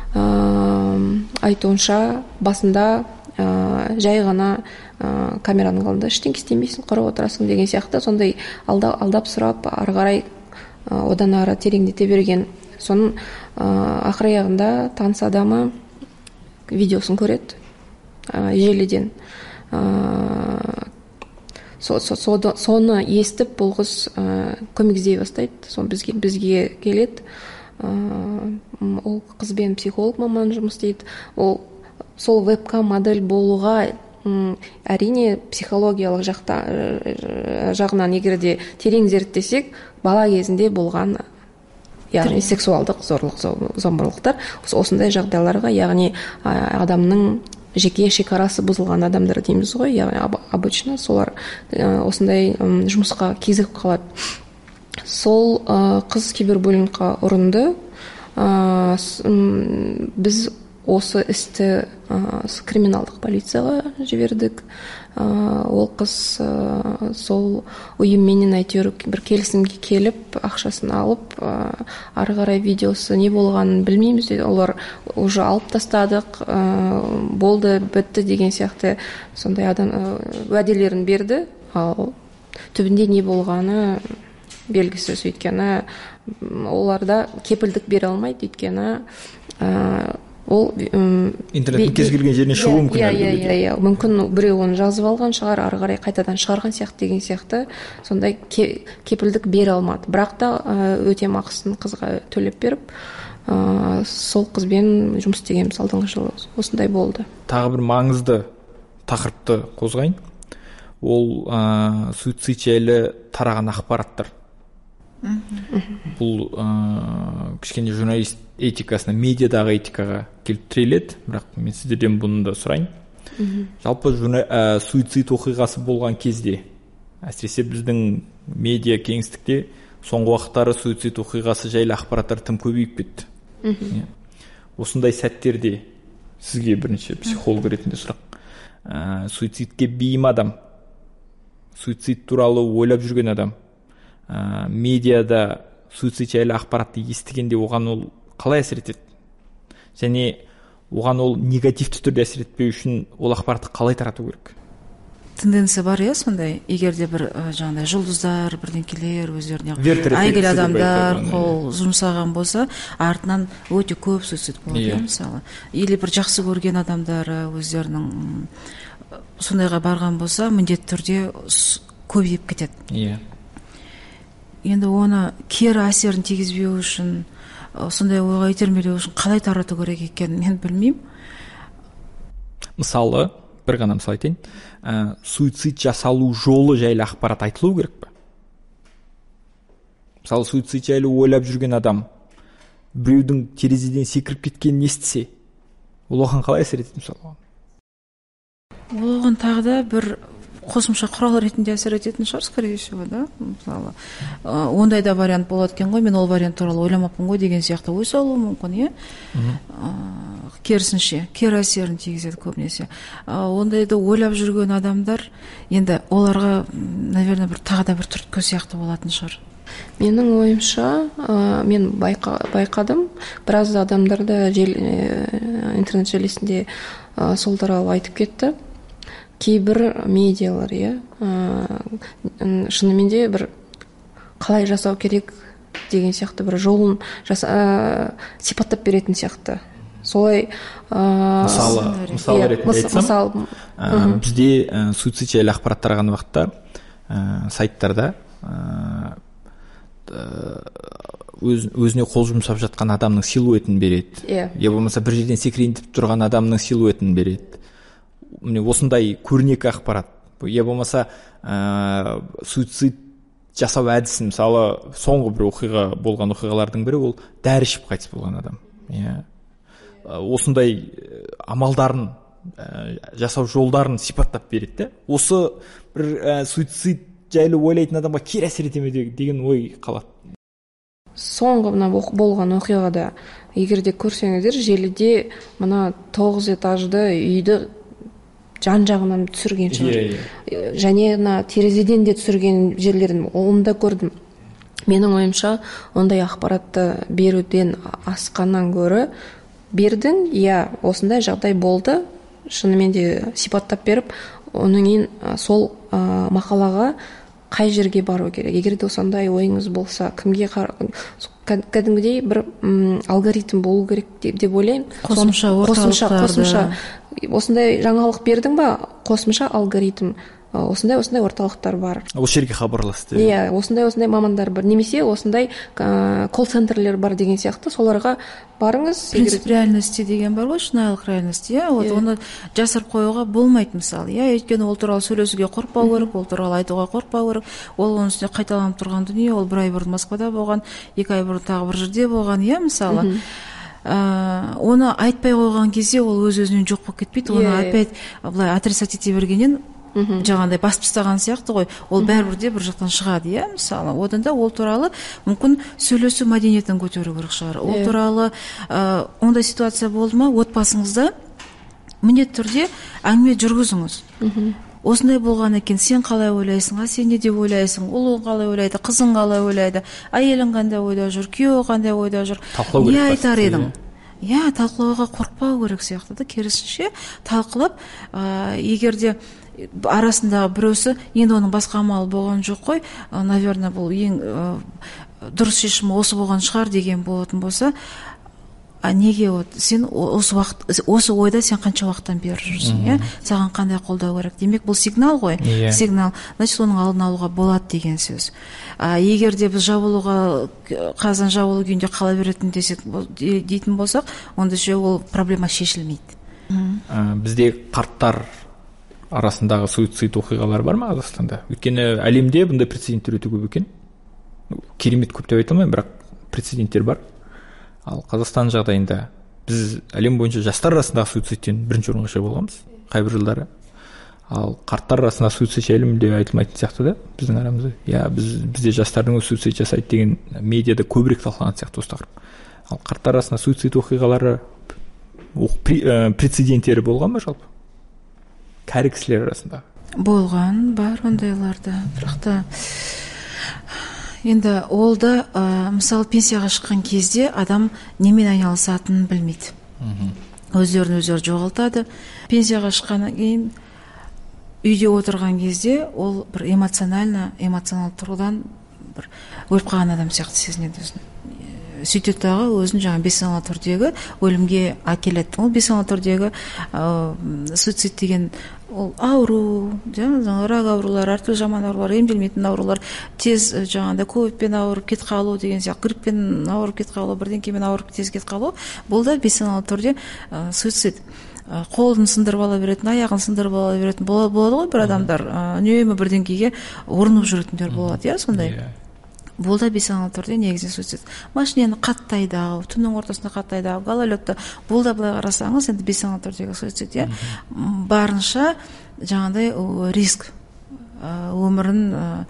айтуынша басында жай ғана камераның алдында ештеңе істемейсің, қарап отырасың деген сияқты, сондай алдап сұрап, ары қарай одан ары тереңдете берген. Соның ақыр аяғында таныс адамы видеосын көреді желіден. Соны естіп бұл қыз көмек іздей бастайды. Соны бізге келеді. Ол қызбен психолог маман жұмыс істейді. Сол вебкам модель болуға әрине психологиялық жағынан егерде терең зерттесек, бала кезінде болған, яғни сексуалдық зорлық-зомбылықтар осындай жағдайларға, яғни адамның жеке шекарасы бұзылған адамдар дейміз ғой, яғни обычно солар осындай жұмысқа кезігіп қалады. Сол қыз кибербуллингқа ұрынды. Біз осы істі криминалдық полицияға жібердік. Ол қыз сол ұйымменен әйтеуір бір келісімге келіп, ақшасын алып, ары қарай видеосы не болғанын білмейміз. Олар уже алып тастадық, болды, бітті деген сияқты сондай уәделерін берді. Ал түбінде не болғаны белгісіз, өйткені оларда кепілдік бере алмайды, өйткені ол интернеттің кез келген жеріне шығуы мүмкін. Мүмкін біреу оны жазып алған шығар, ары қарай қайтадан шығарған сияқты деген сияқты, сондай кепілдік бере алмады. Бірақ та өтемақысын қызға төлеп беріп, сол қызбен жұмыс істегенбіз алдыңғы жылы. Осындай болды. Тағы бір маңызды тақырыпты қозғайын. ол суицид жайлы тараған ақпараттар. Бұл кішкене журналист этикасына, медиадағы этикаға келіп тіреледі, бірақ мен сіздерден бұны да сұрайын. Жалпы суицид оқиғасы болған кезде, әсіресе біздің медиа кеңістікте соңғы уақыттары суицид оқиғасы жайлы ақпараттар тым көбейіп кетті. Осындай сәттерде сізге бірінші психолог ретінде сұрақ. Суицидке бейім адам, суицид туралы ойлап жүрген адам, медиада суицид жайлы ақпаратты естігенде оған ол қалай әсер етеді? Және оған ол негативті түрде әсер етпеу үшін ол ақпаратты қалай тарату керек? Тенденция бар, сондай, егер де бір жаңағыдай жұлдыздар, бірдеңкелер өздеріне әйгілі адамдар қол жұмсаған болса, артынан өте көп суицид болады, мысалы. Или бір жақсы көрген адамдар өздерінің сондайға барған болса, міндетті түрде көбейіп кетеді. Енді оны кері әсерін тигізбеу үшін, сондай ойға итермелеу үшін қалай тарату керек екенін мен білмеймін. Мысалы, бір ғана мысал айтайын, суицид жасалу жолы жайлы ақпарат айтылу керек пе? Мысалы, суицид жайлы ойлап жүрген адам біреудің терезеден секіріп кеткенін естісе, ол оған қалай әсер етеді мысалы? Оған тағы да бір қосымша құрал ретінде әсер ететін шығар, скорее всего, да? Мысалы, ондай да вариант болады екен ғой, мен ол вариант туралы ойламаппын ғой деген сияқты ой салуы мүмкін, керісінше, кері әсерін тигізеді көбінесе. Ондайды ойлап жүрген адамдар, енді оларға, наверное, тағы да бір түрткі сияқты болатын шығар. Менің ойымша, мен байқадым, біраз адамдарда интернет желісінде сол туралы айтып кетті. Кейбір медиалар, шынымен де бір қалай жасау керек деген сияқты бір жолын сипаттап беретін сияқты. Солай мысал ретінде айтсам, бізде суицид жайлы ақпарат тараған уақытта сайттарда өзіне қол жұмсап жатқан адамның силуетін береді. Я болмаса бір жерден секірейін тұрған адамның силуетін береді. Міне осындай көрнекі ақпарат. Я болмаса суицид жасау әдісін, мысалы, соңғы бір оқиға болған оқиғалардың бірі ол дәрі ішіп қайтыс болған адам. Осындай амалдарын, жасау жолдарын сипаттап береді. Осы бір суицид жайлы ойлайтын адамға кері әсер ете ме деген ой қалады. Соңғы болған оқиғада, егер де көрсеңіздер, желіде мына 9 этажды үйді жан-жағынан түсірген шығар. Және терезеден де түсірген жерлерін оны да көрдім. Менің ойымша, ондай ақпаратты беруден асқаннан гөрі бердің, осындай жағдай болды, шынымен де сипаттап беріп, оның кейін сол мақалаға қай жерге бару керек? Егер де осындай ойыңыз болса, кімге кәдімгідей бір алгоритм болу керек деп ойлаймын. Қосымша осындай жаңалық бердің ба, қосымша алгоритм, осындай орталықтар бар. Осы жерге хабарласты. Осындай мамандар бар. Немесе осындай колл-центрлер бар деген сияқты, соларға барыңыз. Принцип реальности деген бар ғой, шынайылық реальности. Оны жасырып қоюға болмайды, мысалы. Өйткені ол туралы сөйлесуге қорықпау керек, ол туралы айтуға қорықпау керек. Ол оның үстіне қайталанып тұрған дүние, ол бір ай бұрын Москвада болған, 2 ай бұрын тағы бір жерде болған, мысалы. Оны айтпай қойған кезде ол өз-өзінен жоқ болып кетпейді. Оны айтпай былай отрицать ете бергеннен жаңағыдай басып тастаған сияқты ғой, ол бәрібір де бір жақтан шығады, мысалы. Одан да ол туралы мүмкін сөйлесу мәдениетін көтеру керек шығар. Ол туралы ондай ситуация болды ма, отбасыңызда міндетті түрде әңгіме жүргізіңіз. Осындай болған екен, сен қалай ойлайсың, сен не деп ойлайсың, ол қалай ойлайды, қызың қалай ойлайды, әйелің қандай ойда жүр, күйеуі қандай ойда жүр, не айтар едің? Талқылауға қорықпау керек сияқты да, керісінше талқылап, егер де арасындағы біреусі, енді оның басқа амалы болған жоқ қой, наверное, бұл ең дұрыс шешімі осы болған шығар деген болатын болса, неге сен осы ойда сен қанша уақыттан бері жүрсің, саған қандай қолдау керек? Демек, бұл сигнал ғой, сигнал, значит, оның алдын алуға болады деген сөз. Егер де біз қазан жабулы күйінде қала беретін дейтін болсақ, онда ол проблема шешілмейді. Бізде қарттар арасындағы суицид оқиғалар бар ма Қазақстанда? Өйткені әлемде бұндай прецеденттер өте көп екен. Керемет көп деп айта алмаймын, бірақ прецеденттер бар. Ал Қазақстан жағдайында біз әлем бойынша жастар арасындағы суицидтен бірінші орынға шығып болғанбыз қайбір жылдары. Ал қарттар арасында суицид жайлы мүлде айтылмайтын сияқты да біздің арамызда. Бізде жастардың өзі суицид жасайды деген медиада көбірек талқыланатын сияқты осы тақырып. Ал қарттар арасында суицид оқиғалары прецеденттері болған ба жалпы? Кәрі кісілер арасында болған бар ондайларды, бірақ та енді ол да мысалы пенсияға шыққан кезде адам немен айналысатынын білмейді. Өздерін өздері жоғалтады. Пенсияға шыққаннан кейін үйде отырған кезде ол бір эмоционал тұрғыдан бір өліп қалған адам сияқты сезінеді өзін. Сөйтеді дағы өзін жаңа бесаналы түрдегі өлімге әкеледі. Ол бесаналы түрдегі суицид деген ол ауру, рак аурулар, әртүрлі жаман аурулар, емделмейтін аурулар, тез жаңағыдай ковидпен ауырып кет қалу деген сияқты, гриппен ауырып кет қалу, бірдеңкемен ауырып тез кет қалу, бұл да бесаналы түрде суицид. Қолын сындырып ала беретін, аяғын сындырып ала беретін болады ғой бір адамдар, үнемі бірдеңкеге ұрынып жүретіндер болады, сондай. Бұл да бесаналы түрде негізінен суицид. Машинаны қаттайды ау, түннің ортасында қаттайды ау, гололедта. Бұл да былай қарасаңыз, енді бесаналы түрдегі суицид, барынша жаңағыдай риск, өмірін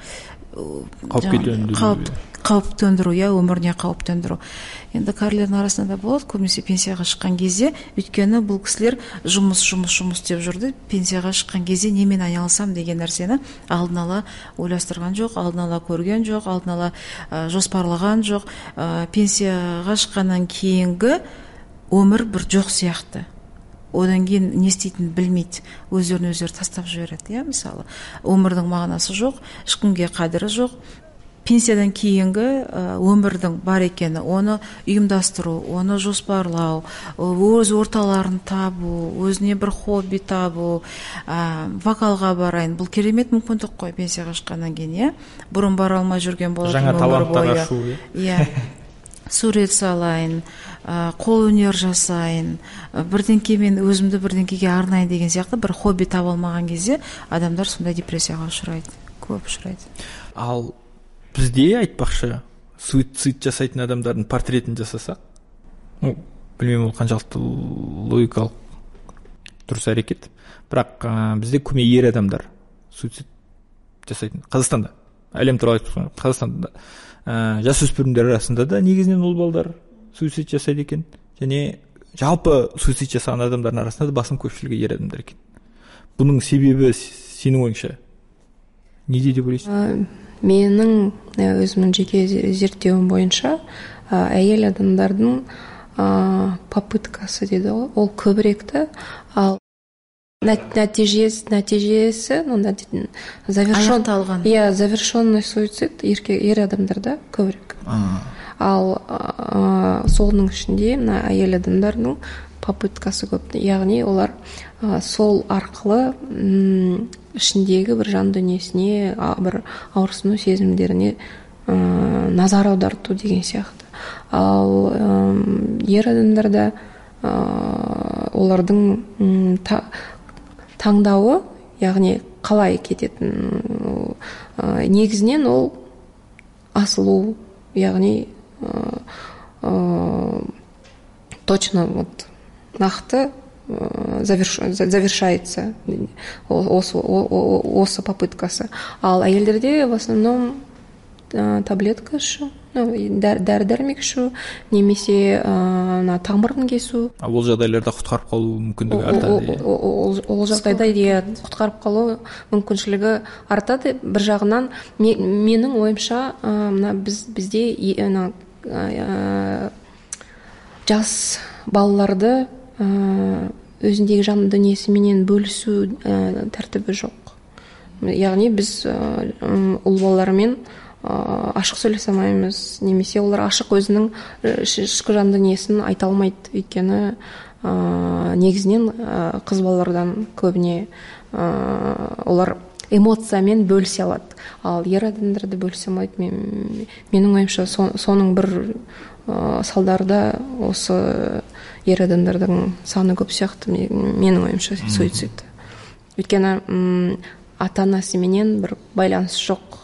қауіп төндіру, өміріне қауіп төндіру. Енді кәрілердің арасында болады, көбінесе пенсияға шыққан кезде, өйткені бұл кісілер жұмыс деп жүрді. Пенсияға шыққан кезде немен айналысам деген нәрсені алдын ала ойластырған жоқ, алдын ала көрген жоқ, алдын ала жоспарлаған жоқ. Пенсияға шыққаннан кейінгі өмір бір жоқ сияқты. Одан кейін не істейтінін білмейді, өздерін өздері тастап жібереді, мысалы. Өмірдің мағынасы жоқ, ешкімге қадірі жоқ. Пенсиядан кейінгі өмірдің бар екені, оны ұйымдастыру, оны жоспарлау, өз орталарын табу, өзіне бір хобби табу, вокалға барайын. Бұл керемет мүмкіндік қой пенсияға шыққаннан кейін, бұрын бара алмай жүрген болатын жаңа таланттар ашу. Сурет салайын, қол өнер жасайын, бірдеңкемен өзімді бірдеңкеге арнайын деген сияқты бір хобби таба алмаған кезде адамдар сондай депрессияға ұшырайды, көп ұшырайды. Ал бізде айтпақшы суицид жасайтын адамдардың портретін жасасақ, білмеймін ол қаншалықты логикалық дұрыс әрекет, бірақ бізде көбіне ер адамдар суицид жасайтын. Қазақстанда, әлем туралы айтып Қазақстанда жасөспірімдер арасында да негізінен ол балдар суицид жасайды екен, және жалпы суицид жасаған адамдардың арасында да басым көпшілігі ер адамдар екен. Бұның себебі сенің ойыңша неде деп ойлайсың? Менің өзімнің жеке зерттеуім бойынша әйел адамдардың попыткасы дейді ғой, ол көбіректі, ал нәтижесі завершенный суицид ер адамдарда көбірек. Ал соның ішінде әйел адамдардың попыткасы көп, яғни олар сол арқылы ішіндегі бір жан дүниесіне, бір ауырсыну сезімдеріне назар аударту деген сияқты. Ал ер адамдарда олардың таңдауы, яғни қалай кететін, негізінен ол асылу, яғни точно нақты завершается осы попыткасы. Ал әйелдерде в основном таблетка ішу, дәрі-дәрмек ішу, немесе тамырын кесу. Ол жағдайларда құтқарып қалу мүмкіндігі артады. Ол жағдайда құтқарып қалу мүмкіншілігі артады. Бір жағынан менің ойымша бізде жас балаларды өзіндегі жан дүниесіменен бөлісу тәртібі жоқ. Яғни біз ұл балалармен ашық сөйлесе алмаймыз, немесе олар ашық өзінің ішкі жан дүниесін айта алмайды. Өйткені негізінен қыз балалардан көбіне олар эмоциямен бөлісе алады. Ал ер адамдарды бөлісе алмайды. Менің ойымша соның бір салдарда осы ер адамдардың саны көп сияқты, менің ойымша суицид. өйткені ата анасыменен бір байланыс жоқ.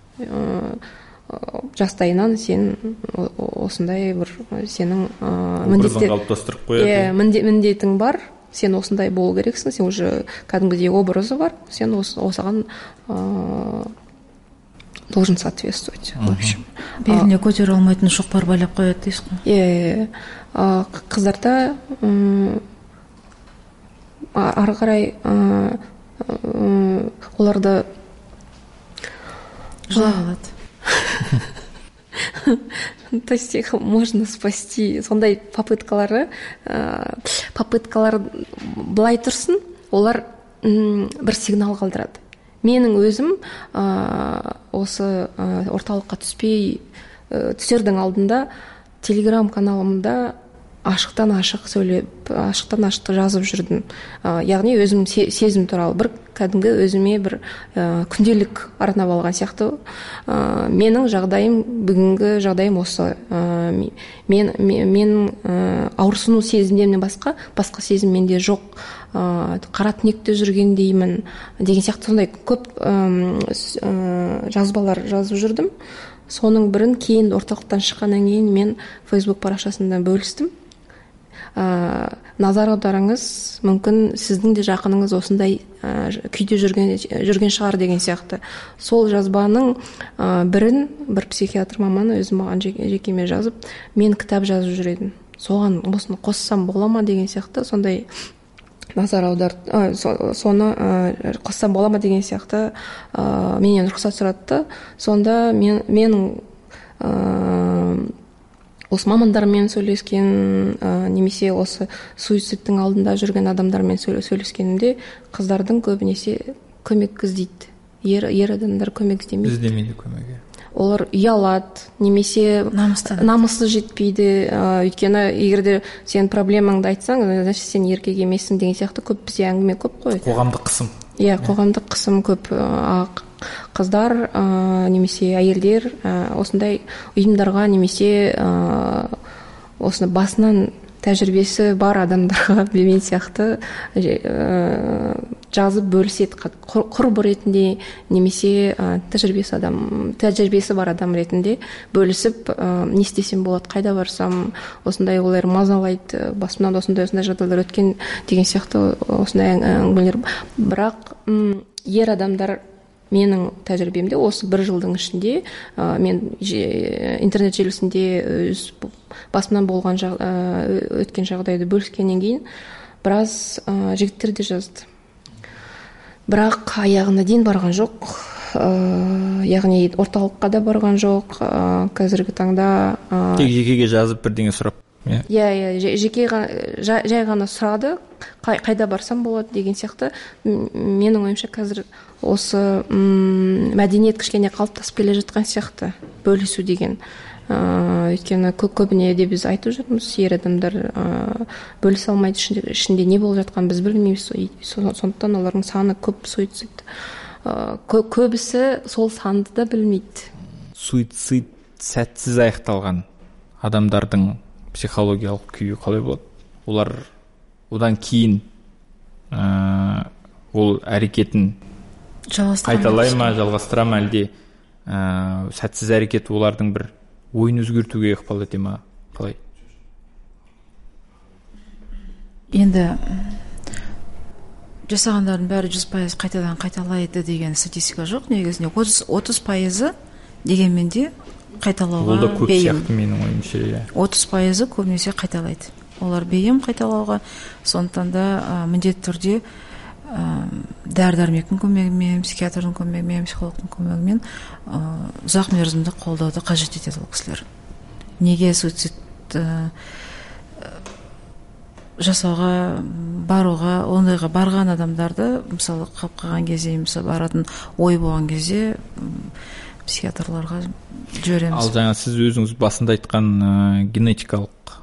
Жастайынан сен осындай бір сенің образын қалыптастырып қояды. Міндетің бар, сен осындай болу керексің, сен уже кәдімгідей образы бар, сен осыған должен соответствовать. В общем, беліне көтере алмайтын шоқпар байлап қояды дейсіз ғой. Қыздарда ары қарай оларды жалады. То есть их можно спасти. Сондай попыткалар былай тұрсын, олар бір сигнал қалдырады. Менің өзім осы орталыққа түсердің алдында Телеграм каналымда ашықтан ашық сөйлеп, ашықтан ашық жазып жүрдім. Яғни өзім сезім туралы бір кәдімгі өзіме бір күнделік арнап алған сияқты. Менің жағдайым, бүгінгі жағдайым осы. Мен ауырсыну сезімдерінен басқа сезім менде жоқ. Қара түнекте жүргендеймін деген сияқты сондай көп жазбалар жазып жүрдім. Соның бірін кейін орталықтан шыққаннан кейін мен Facebook парақшасында бөлістім. Назар аударыңыз, мүмкін сіздің де жақыныңыз осындай күйде жүрген шығар деген сияқты. Сол жазбаның бірін бір психиатр маманы өзі маған жекеме жазып, мен кітап жазып жүрдім. Соған осыны қоссам бола ма деген сияқты, сондай назар аударды. Соны қоссам бола ма деген сияқты менен рұқсат сұрады. Сонда менің осы мамандармен сөйлескен, немесе осы суицидтің алдында жүрген адамдармен сөйлескенімде қыздардың көбінесе көмек іздейді. Ер адамдар көмек іздемейді. Іздемейді көмегі. Олар ұялады, немесе намысы жетпейді. Өйткені егерде сен проблемаңды айтсаң, значит сен еркек емессің деген сияқты көп бізде әңгіме көп қой. Қоғамдық қысым. Қоғамдық қысым көп. Қыздар немесе әйелдер осындай ұйымдарға немесе осыны басынан тәжірибесі бар адамдарға мен сияқты жазып бөліседі, құрбы ретінде немесе тәжірибесі бар адам ретінде бөлісіп, не істесем болады, қайда барсам, осындай олар мазалайды, басымнан осындай жағдайлар өткен деген сияқты осындай әңгімелер. Бірақ ер адамдар менің тәжірибемде осы бір жылдың ішінде мен интернет желісінде басымнан болған өткен жағдайды бөліскеннен кейін біраз жігіттер де жазды. Бірақ аяғына дейін барған жоқ. Яғни орталыққа да барған жоқ. Қазіргі таңда тек жекеге жазып бірдеңе сұрап. Жеке жай ғана сұрады, қайда барсам болады деген сияқты. Менің ойымша қазір осы мәдениет кішкене қалыптасып келе жатқан сияқты, бөлісу деген. Өйткені көбіне де біз айтып жүрміз, ер адамдар бөлісе алмайды, ішінде не болып жатқан біз білмейміз. Сондықтан олардың саны көп суицид. Көбісі сол санды да білмейді. Суицид сәтсіз аяқталған адамдардың психологиялық күйі қалай болады? Олар одан кейін ол әрекетін қайталай ма, жалғастыра ма, әлде сәтсіз әрекет олардың бір ойын өзгертуге ықпал ете ма, қалай? Енді жасағандардың бәрі 100% қайтадан қайталайды деген статистика жоқ. Негізінде 30% дегенмен де қайталауға бейім. Ол да көп сияқты менің ойымша. 30% көбінесе қайталайды. Олар бейім қайталауға, сондықтан да міндетті түрде дәрі-дәрмектің көмегімен, психиатрдың көмегімен, психологтың көмегімен ұзақ мерзімді қолдауды қажет етеді ол кісілер. Неге суицид жасауға, баруға, ондайға барған адамдарды, мысалы қалып қалған кезде, мысалы баратын ой болған кезде психиатрларға жібереміз. Ал жаңа сіз өзіңіз басында айтқан генетикалық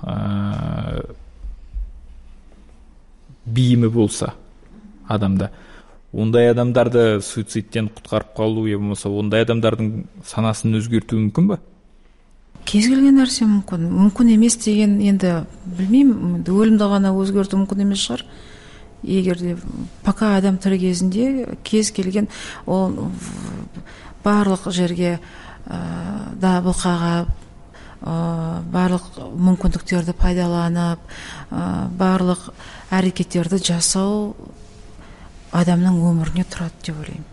бейімі болса адамда, ондай адамдарды суицидтен құтқарып қалу, я болмаса ондай адамдардың санасын өзгерту мүмкін ба? Кез келген нәрсе мүмкін емес деген енді білмеймін, өлімді ғана өзгерту мүмкін емес шығар. егерде пока адам тірі кезінде кез келген ол барлық жерге дабыл қағып, барлық мүмкіндіктерді пайдаланып, барлық әрекеттерді жасау адамның өміріне тұрады деп ойлаймын.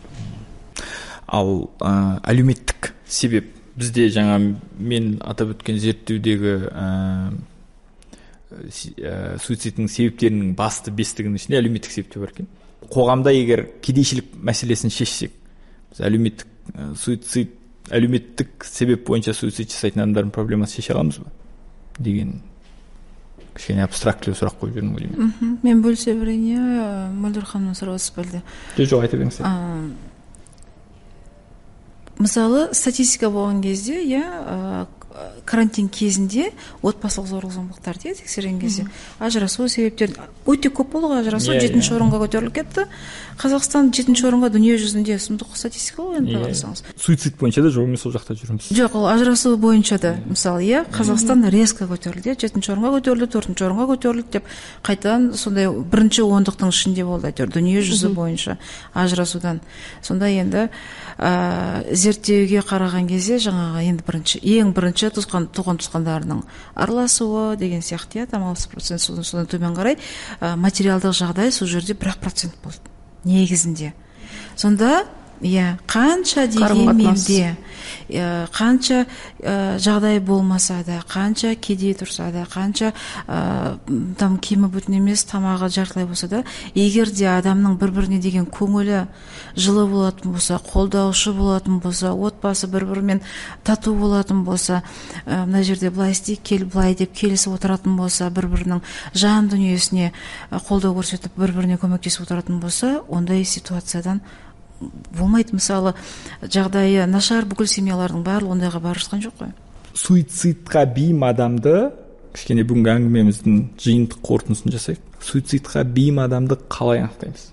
Ал әлеуметтік себеп бізде жаңа мен атап өткен зерттеудегі суицидтің себептерінің басты бестігінің ішінде әлеуметтік себеп те бар екен. Қоғамда егер кедейшілік мәселесін шешсек, біз әлеуметтік себеп бойынша суицид жасайтын адамдардың проблемасын шеше аламыз ба деген кішкене абстрактілі сұрақ қойып жүрмін ойлаймын. Мен бөлісе берейін, Мөлдір ханымның сұрағысы бәлде. Жоқ, айта беріңіз. Мысалы, статистика болған кезде, карантин кезінде отбасылық зорлық-зомбылықтарды тексерген кезде ажырасу себептері өте көп болды. Ажырасу 7-ші орынға көтеріліп кетті. Қазақстан 7-ші орынға дүние жүзінде, сұмдық статистика ғой енді қарасаңыз. Суицид бойынша да жоқ емес, сол жақта жүрміз. Жоқ, ол ажырасу бойынша да, мысалы, Қазақстан резко көтерілді, 7-ші орынға көтерілді, 4-ші орынға көтерілді деп қайтадан сондай бірінші ондықтың ішінде болды, әйтеуір дүние жүзі бойынша ажырасудан. Сонда енді зерттеуге қараған кезде жаңағы енді ең бірінші туған-туысқандарының араласуы деген сияқты, там 60% содан төмен қарай материалдық жағдай сол жерде 1% болды негізінде. Сонда қанша дегенменде, қанша жағдай болмаса да, қанша кедей тұрса да, қанша там киімі бүтін емес, тамағы жартылай болса да, егер де адамның бір-біріне деген көңілі жылы болатын болса, қолдаушы болатын болса, отбасы бір-бірімен тату болатын болса, мына жерде былай істейік, кел былай деп келісіп отыратын болса, бір-бірінің жан дүниесіне қолдау көрсетіп, бір-біріне көмектесіп отыратын болса, ондай ситуациядан болмайды. Мысалы, жағдайы нашар бүкіл семьялардың барлығы ондайға барып жатқан жоқ қой. Суицидқа бейім адамды, кішкене бүгінгі әңгімеміздің жиынтық қорытындысын жасайық. Суицидқа бейім адамды қалай анықтаймыз?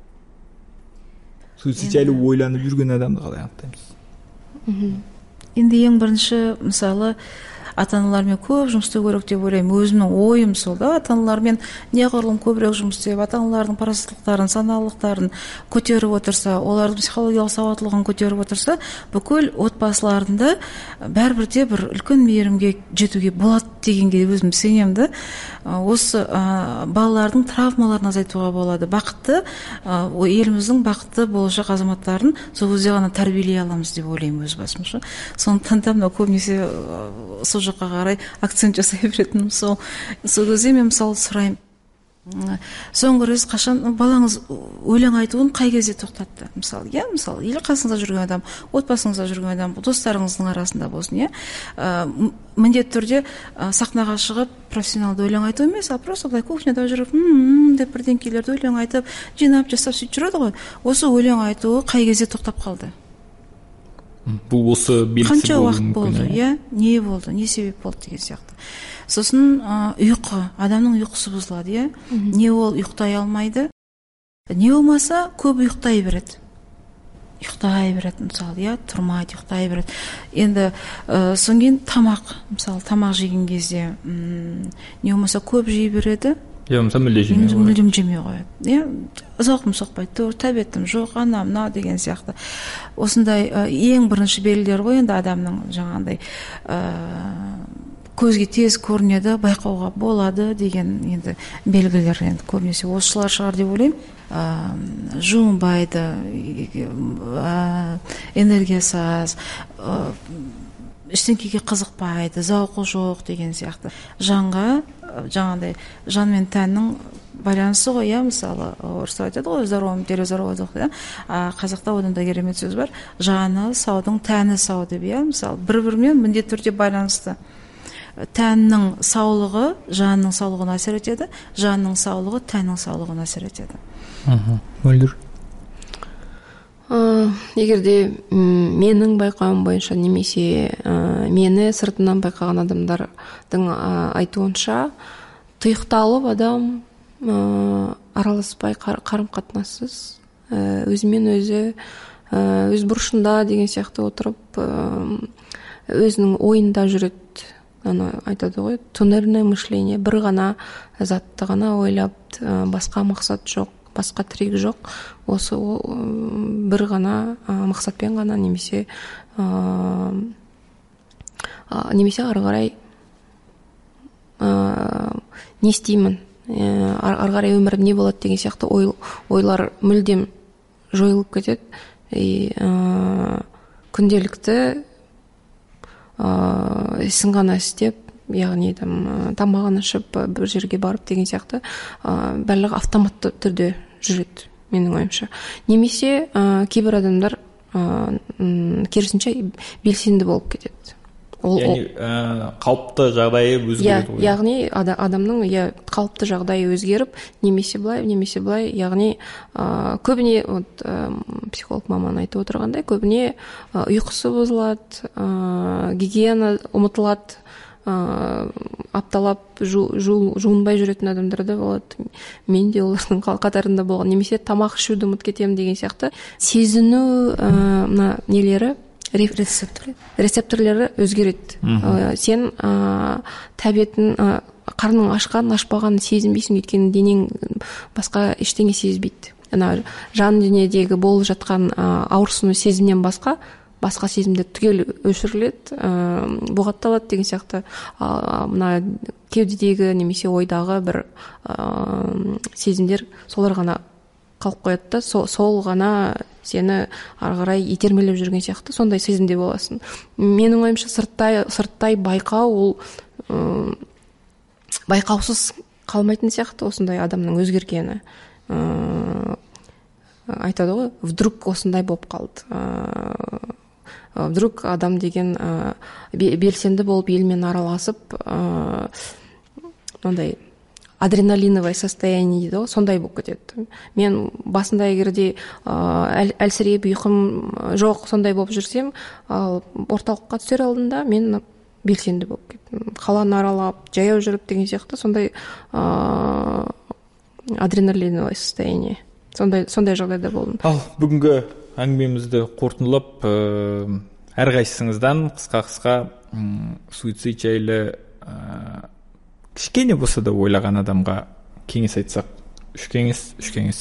Суицид жайлы ойланып жүрген адамды қалай анықтаймыз? Енді ең бірінші, мысалы, ата-аналармен көп жұмыс істеу керек деп ойлаймын. Өзімнің ойым сол да, ата-аналармен неғұрлым көбірек жұмыс істеп, ата-аналардың парасаттылықтарын, саналылықтарын көтеріп отырса, олардың психологиялық сауаттылығын көтеріп отырса, бүкіл отбасыларында бәрібір де бір үлкен мейірімге жетуге болады дегенге өзім сенемін да. Осы балалардың травмаларын азайтуға болады. Бақытты, еліміздің бақытты болашақ азаматтарын сол кезде ғана тәрбиелей аламыз деп ойлаймын өз басым. Сондықтан да мынау көбінесе сол жаққа қарай акцент жасай беретінім сол кезде мен мысалы сұраймын, соңғы рет қашан балаңыз өлең айтуын қай кезде тоқтатты? Мысалы, ел қасыңызда жүрген адам, отбасыңызда жүрген адам, достарыңыздың арасында болсын, міндетті түрде сахнаға шығып профессионалды өлең айту емес, а просто былай кухняда жүріп, деп бірдеңкелерді өлең айтып, жинап жасап сөйтіп жүреді ғой. Осы өлең айтуы қай кезде тоқтап қалды? Бұл осы белгісі қанша уақыт болды, не болды, не себеп болды деген сияқты. Сосын ұйқы, адамның ұйқысы бұзылады, не ол ұйықтай алмайды, не болмаса көп ұйықтай береді. Мысалы, тұрмайды, ұйықтай береді. Енді соң кейін тамақ, мысалы, тамақ жеген кезде не болмаса көп жей береді, мүлдем жемей қояды. Зауқым соқпайды, тәбетім жоқ, мына деген сияқты. Осындай ең бірінші белгілер ғой енді адамның жаңағындай көзге тез көрінеді, байқауға болады деген енді белгілер енді көбінесе осылар шығар деп ойлаймын. Жуынбайды, энергиясы аз, ештеңеге қызықпайды, зауқы жоқ деген сияқты. Жаңағындай жан мен тәннің байланысы ғой, мысалы, орыста айтады ғой, здоровым теле здоровый дух, қазақта одан да керемет сөз бар, жаны саудың тәні сау деп, мысалы, бір-бірімен міндетті түрде байланысты. Тәннің саулығы жанның саулығына әсер етеді, жанның саулығы тәннің саулығына әсер етеді. Мөлдір. Егерде менің байқауым бойынша немесе мені сыртынан байқаған адамдардың айтуынша, тұйықталып адам араласпай қарым-қатынассыз, өзімен өзі өз бұрышында деген сияқты отырып өзінің ойында жүреді, аны айтады ғой, туннельное мышление, бір ғана затты ғана ойлап, басқа мақсат жоқ, басқа тірек жоқ, осы бір ғана мақсатпен ғана немесе ары қарай не істеймін, ары қарай өмірім не болады деген сияқты ойлар мүлдем жойылып кетеді. Күнделікті ісін ғана істеп, яғни тамағын ішіп, бір жерге барып деген сияқты барлығы автоматты түрде жүреді, менің ойымша. Немесе кейбір адамдар керісінше белсенді болып кетеді. Яғни қалыпты жағдайы өзгереді. Яғни адамның қалыпты жағдайы өзгеріп, немесе былай, яғни көбіне психолог маман айтып отырғандай, көбіне ұйқысы бұзылады, гигиена ұмытылады, апталап жуынбай жүретін адамдар да болады. Мен де олардың қатарында болған. Немесе тамақ ішуді ұмытып кетемін деген сияқты сезіну нелері, рецепторлары өзгереді. Сен тәбетін, қарның ашпағанын сезінбейсің, өйткені денең басқа ештеңе сезбейді. Жан дүниедегі болып жатқан ауырсыну сезімнен басқа сезімдер түгел өшіріледі, бұғатталады деген сияқты. Мына кеудедегі немесе ойдағы бір сезімдер солар ғана қалып қояды да, сол ғана сені ары қарай итермелеп жүрген сияқты, сондай сезімде боласың. Менің ойымша сырттай байқау, ол байқаусыз қалмайтын сияқты, осындай адамның өзгергені. Айтады ғой, вдруг осындай болып қалды. Вдруг адам деген белсенді болып елмен араласып, ондай адреналиновое состояние дейді ғой, сондай болып кетеді. Мен басында егерде әлсіреп ұйқым жоқ, сондай болып жүрсем, орталыққа түсер алдында мен белсенді болып кеттім. Қаланы аралап, жаяу жүріп деген сияқты, сондай адреналиновое состояние. Сондай жағдайда болдым. Ал бүгінгі әңгімемізді қорытындылап, әрқайсыңыздан қысқа суицид жайлы кішкене болса да ойлаған адамға кеңес айтсақ, үш кеңес.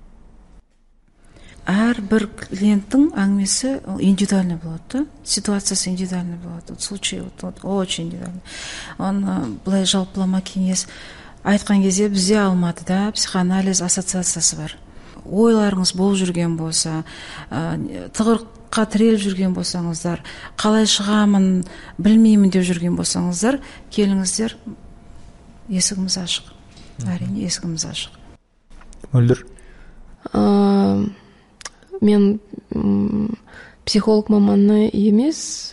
Әрбір клиенттің әңгімесі индивидуальный болады, ситуациясы индивидуальный болады, случай очень индивидуальный. Оны былай жалпылама кеңес айтқан кезде бізде Алматыда психоанализ ассоциациясы бар. Ойларыңыз болып жүрген болса, тығырыққа тіреліп жүрген болсаңыздар, қалай шығамын, білмеймін деп жүрген болсаңыздар, келіңіздер, есігіміз ашық. Әрине, есігіміз ашық. Мөлдір? Мен психолог маманы емес,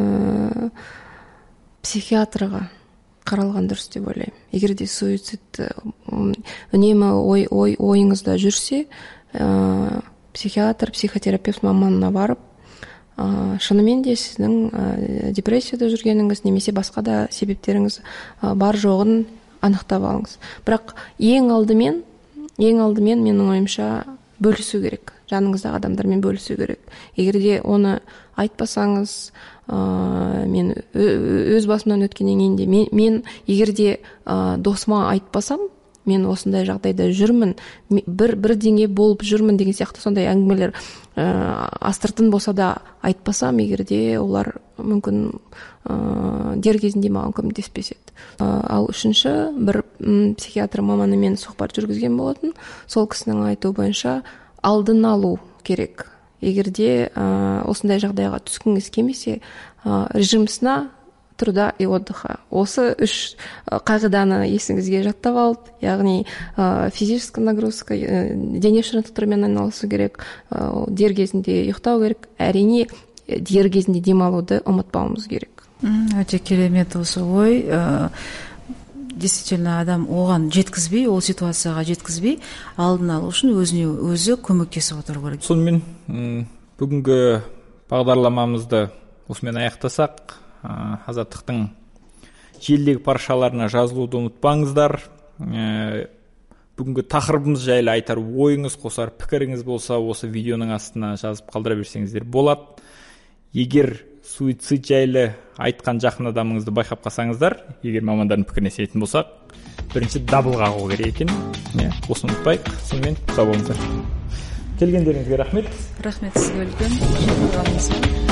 психиатрға қаралған дұрыс деп ойлаймын. Егер де суицид үнемі ойыңызда жүрсе, психиатр, психотерапевт маманына барып, шынымен де сіздің депрессияда жүргеніңіз немесе басқа да себептеріңіз бар жоғын анықтап алыңыз. Бірақ ең алдымен менің ойымша бөлісу керек. Жаныңыздағы адамдармен бөлісу керек. Егер де оны айтпасаңыз, мен өз басымнан өткеннен кейін де мен егер де досыма айтпасам, мен осындай жағдайда жүрмін, бірдеңе болып жүрмін деген сияқты сондай әңгімелер астыртын болса да айтпасам, егер де олар мүмкін дер кезінде маған көмектеспес еді. Ал үшінші, бір психиатр маманымен сұхбат жүргізген болатын. Сол кісінің айтуы бойынша алдын алу керек. Егер де осындай жағдайға түскіңіз келмесе, режим сна, труда и отдыха. Осы үш қағиданы есіңізге жаттап алып, яғни физическая нагрузка, дене шынықтырумен айналысу керек, дер кезінде ұйықтау керек, әрине дер кезінде демалуды ұмытпауымыз керек. Өте керемет осы ой. Действительно, адам оған жеткізбей, ол ситуацияға жеткізбей, алдын алу үшін өзіне өзі көмектесіп отыру керек. Сонымен бүгінгі бағдарламамызды осымен аяқтасақ, Азаттықтың желідегі парақшаларына жазылуды ұмытпаңыздар. Бүгінгі тақырыбымыз жайлы айтар ойыңыз, қосар пікіріңіз болса, осы видеоның астына жазып қалдыра берсеңіздер болады. Егер суицид жайлы айтқан жақын адамыңызды байқап қалсаңыздар, егер мамандардың пікіріне сенетін болсақ, бірінші дабыл қағу керек екен. Осыны ұмытпайық. Сонымен сау болыңыздар. Келгендеріңізге рахмет. Рахмет сізге үлкен.